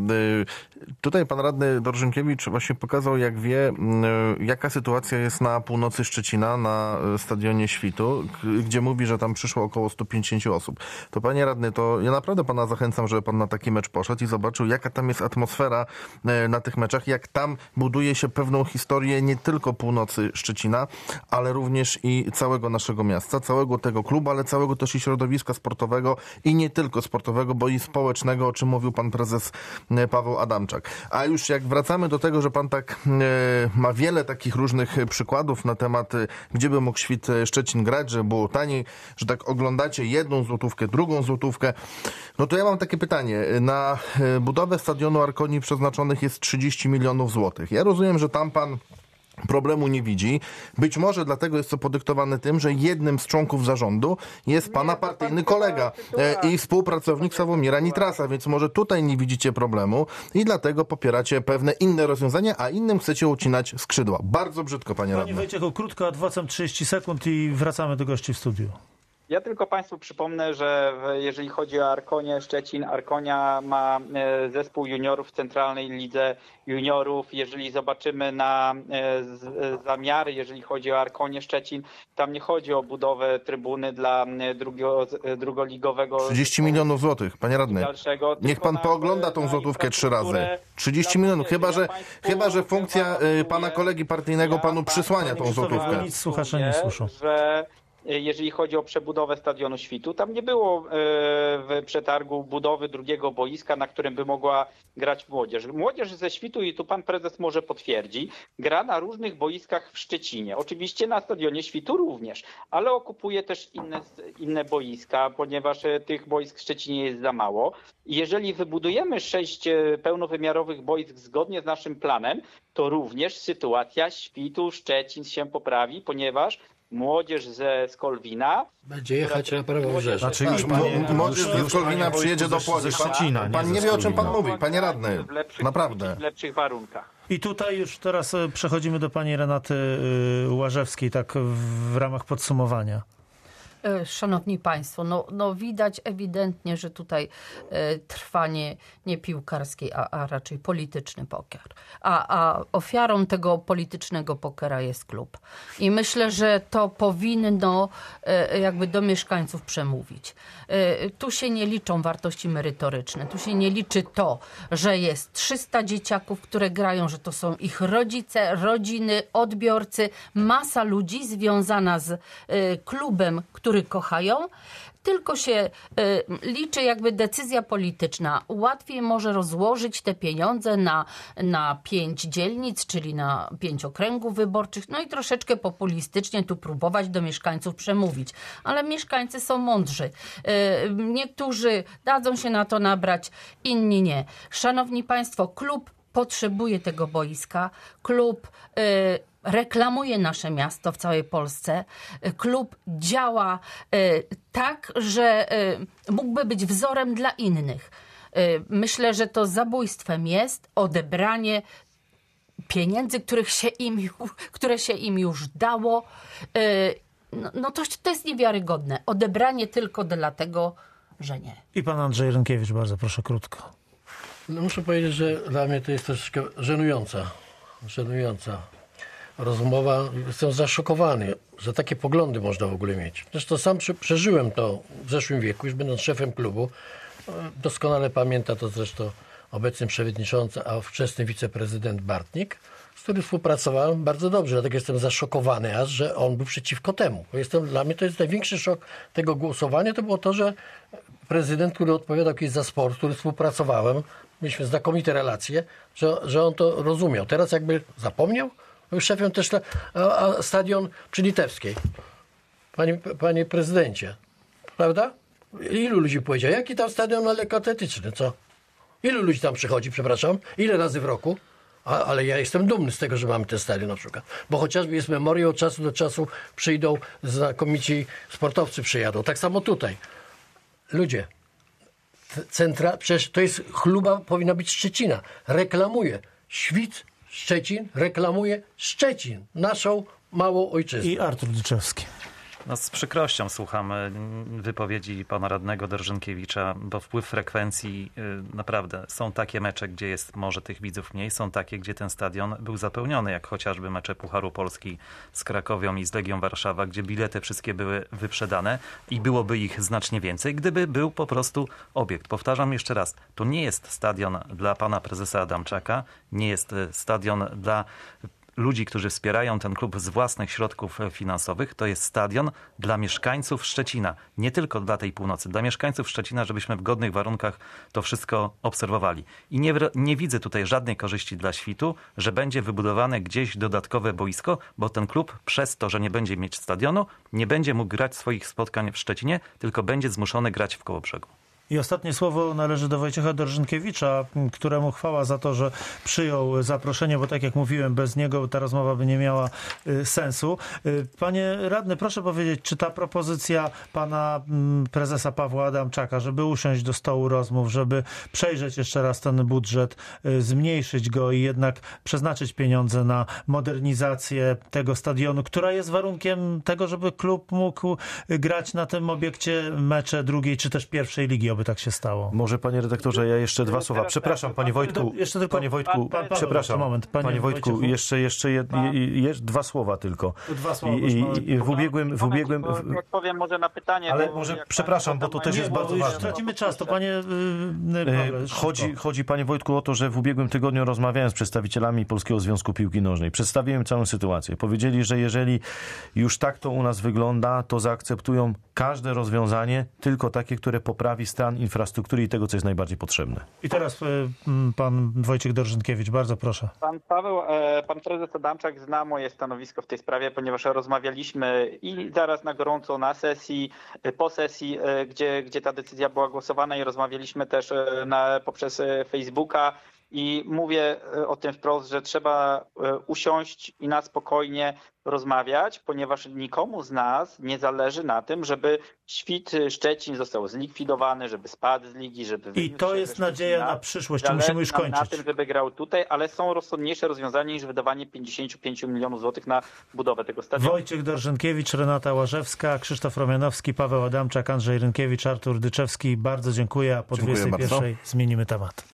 Tutaj pan radny Dorżynkiewicz właśnie pokazał, jak wie, jaka sytuacja jest na północy Szczecina, na stadionie Świtu, gdzie mówi, że tam przyszło około sto pięćdziesiąt osób. To panie radny, to ja naprawdę pana zachęcam, żeby pan na taki mecz poszedł i zobaczył, jaka tam jest atmosfera na tych meczach, jak tam buduje się pewną historię nie tylko północy Szczecina, ale również i całego naszego miasta, całego tego klubu, ale całego też i środowiska sportowego i nie tylko sportowego, bo i społecznego, o czym mówił pan prezes Paweł Adamczak. A już jak wracamy do tego, że pan tak e, ma wiele takich różnych przykładów na temat, gdzie by mógł Świt Szczecin grać, że było taniej, że tak oglądacie jedną złotówkę, drugą złotówkę, no to ja mam takie pytanie. Na budowę stadionu Arkonii przeznaczonych jest trzydzieści milionów złotych. Ja rozumiem, że tam pan problemu nie widzi. Być może dlatego jest to podyktowane tym, że jednym z członków zarządu jest pana partyjny kolega i współpracownik Sławomira Nitrasa, więc może tutaj nie widzicie problemu i dlatego popieracie pewne inne rozwiązania, a innym chcecie ucinać skrzydła. Bardzo brzydko, panie radny. Panie Wojciechu, krótko, adwocem trzydzieści sekund i wracamy do gości w studiu. Ja tylko Państwu przypomnę, że jeżeli chodzi o Arkonię Szczecin, Arkonia ma zespół juniorów w Centralnej Lidze Juniorów. Jeżeli zobaczymy na zamiary, jeżeli chodzi o Arkonię Szczecin, tam nie chodzi o budowę trybuny dla drugiego, drugoligowego... trzydzieści milionów złotych, panie radny. Dalszego, Niech pan poogląda tą złotówkę trzy razy. trzydzieści milionów, chyba że, chyba, że funkcja pana kolegi partyjnego panu przysłania tą złotówkę. Nic słuchacze nie słyszą. Że jeżeli chodzi o przebudowę stadionu Świtu, tam nie było w przetargu budowy drugiego boiska, na którym by mogła grać młodzież. Młodzież ze Świtu, i tu pan prezes może potwierdzi, gra na różnych boiskach w Szczecinie. Oczywiście na stadionie Świtu również, ale okupuje też inne, inne boiska, ponieważ tych boisk w Szczecinie jest za mało. I jeżeli wybudujemy sześć pełnowymiarowych boisk zgodnie z naszym planem, to również sytuacja Świtu Szczecin się poprawi, ponieważ młodzież ze Skolwina będzie jechać na prawobrzeże. Znaczy już młodzież ze Skolwina przyjedzie do Płodzi. Pan, pan nie wie, o czym pan mówi, panie radny. W lepszych, Naprawdę. w lepszych warunkach. I tutaj już teraz przechodzimy do pani Renaty Łażewskiej, tak w ramach podsumowania. Szanowni Państwo, no, no widać ewidentnie, że tutaj e, trwa nie, nie piłkarski, a, a raczej polityczny poker. A, a ofiarą tego politycznego pokera jest klub. I myślę, że to powinno e, jakby do mieszkańców przemówić. E, tu się nie liczą wartości merytoryczne. Tu się nie liczy to, że jest trzysta dzieciaków, które grają, że to są ich rodzice, rodziny, odbiorcy, masa ludzi związana z e, klubem, który który kochają, tylko się y, liczy jakby decyzja polityczna. Łatwiej może rozłożyć te pieniądze na, na pięć dzielnic, czyli na pięć okręgów wyborczych, no i troszeczkę populistycznie tu próbować do mieszkańców przemówić. Ale mieszkańcy są mądrzy. Y, niektórzy dadzą się na to nabrać, inni nie. Szanowni Państwo, klub potrzebuje tego boiska. Klub y, reklamuje nasze miasto w całej Polsce. Klub działa y, tak, że y, mógłby być wzorem dla innych. Y, myślę, że to zabójstwem jest odebranie pieniędzy, których się im, które się im już dało. Y, no no to, to jest niewiarygodne. Odebranie tylko dlatego, że nie. I pan Andrzej Rynkiewicz, bardzo proszę, krótko. No muszę powiedzieć, że dla mnie to jest troszeczkę żenująca, żenująca rozmowa. Jestem zaszokowany, że takie poglądy można w ogóle mieć. Zresztą sam przeżyłem to w zeszłym wieku, już będąc szefem klubu. Doskonale pamięta to zresztą obecny przewodniczący, a wczesny wiceprezydent Bartnik, z którym współpracowałem bardzo dobrze. Dlatego jestem zaszokowany aż, że on był przeciwko temu. Bo jestem, dla mnie to jest największy szok tego głosowania. To było to, że prezydent, który odpowiadał kiedyś za sport, z którym współpracowałem, mieliśmy znakomite relacje, że, że on to rozumiał. Teraz jakby zapomniał. Był szefem też a, a stadion przy Litewskiej. Panie, panie prezydencie, prawda? Ilu ludzi powiedział? Jaki tam stadion lekkoatletyczny, co? Ilu ludzi tam przychodzi, przepraszam? Ile razy w roku? A, ale ja jestem dumny z tego, że mamy ten stadion na przykład. Bo chociażby jest memoriał, od czasu do czasu przyjdą znakomici sportowcy przyjadą. Tak samo tutaj. Ludzie, centra, przecież to jest chluba, powinna być Szczecina. Reklamuje. Świt Szczecin reklamuje Szczecin, naszą małą ojczyznę. I Artur Dyczewski. No, z przykrością słucham wypowiedzi pana radnego Dorżynkiewicza, bo wpływ frekwencji naprawdę są takie mecze, gdzie jest może tych widzów mniej, są takie, gdzie ten stadion był zapełniony, jak chociażby mecze Pucharu Polski z Krakowią i z Legią Warszawa, gdzie bilety wszystkie były wyprzedane i byłoby ich znacznie więcej, gdyby był po prostu obiekt. Powtarzam jeszcze raz, to nie jest stadion dla pana prezesa Adamczaka, nie jest stadion dla ludzi, którzy wspierają ten klub z własnych środków finansowych. To jest stadion dla mieszkańców Szczecina. Nie tylko dla tej północy. Dla mieszkańców Szczecina, żebyśmy w godnych warunkach to wszystko obserwowali. I nie, nie widzę tutaj żadnej korzyści dla Świtu, że będzie wybudowane gdzieś dodatkowe boisko, bo ten klub przez to, że nie będzie mieć stadionu, nie będzie mógł grać swoich spotkań w Szczecinie, tylko będzie zmuszony grać w Kołobrzegu. I ostatnie słowo należy do Wojciecha Dorżynkiewicza, któremu chwała za to, że przyjął zaproszenie, bo tak jak mówiłem, bez niego ta rozmowa by nie miała sensu. Panie radny, proszę powiedzieć, czy ta propozycja pana prezesa Pawła Adamczaka, żeby usiąść do stołu rozmów, żeby przejrzeć jeszcze raz ten budżet, zmniejszyć go i jednak przeznaczyć pieniądze na modernizację tego stadionu, która jest warunkiem tego, żeby klub mógł grać na tym obiekcie mecze drugiej czy też pierwszej ligi, oby tak się stało. Może, panie redaktorze, ja jeszcze dwa słowa. Przepraszam, panie Wojtku. Jeszcze tylko, panie Wojtku, pan, pan, przepraszam. Moment, panie, panie Wojtku, Wojciechu. jeszcze, jeszcze jed, je, je, dwa słowa tylko. Dwa słowa, I, i, i w ubiegłym... W ubiegłym w... Odpowiem może na pytanie. Ale bo może, jak przepraszam, bo to też jest Nie, bardzo bo już ważne. Tracimy czas, to panie yy, Pawle, Chodzi, chodzi, panie Wojtku, o to, że w ubiegłym tygodniu rozmawiałem z przedstawicielami Polskiego Związku Piłki Nożnej. Przedstawiłem całą sytuację. Powiedzieli, że jeżeli już tak to u nas wygląda, to zaakceptują każde rozwiązanie, tylko takie, które poprawi stan infrastruktury i tego, co jest najbardziej potrzebne. I teraz y, pan Wojciech Dorżynkiewicz, bardzo proszę. Pan Paweł, e, pan prezes Adamczak zna moje stanowisko w tej sprawie, ponieważ rozmawialiśmy i zaraz na gorąco na sesji, po sesji, e, gdzie, gdzie ta decyzja była głosowana i rozmawialiśmy też e, na, poprzez e, Facebooka. I mówię o tym wprost, że trzeba usiąść i na spokojnie rozmawiać, ponieważ nikomu z nas nie zależy na tym, żeby Świt Szczecin został zlikwidowany, żeby spadł z ligi, żeby... I to jest nadzieja na przyszłość, zależy musimy już nam kończyć. na tym, żeby grał tutaj, ale są rozsądniejsze rozwiązania niż wydawanie pięćdziesiąt pięć milionów złotych na budowę tego stadionu. Wojciech Dorżynkiewicz, Renata Łażewska, Krzysztof Romianowski, Paweł Adamczak, Andrzej Rynkiewicz, Artur Dyczewski. Bardzo dziękuję, a po Dziękuję dwudziestej pierwszej bardzo. zmienimy temat.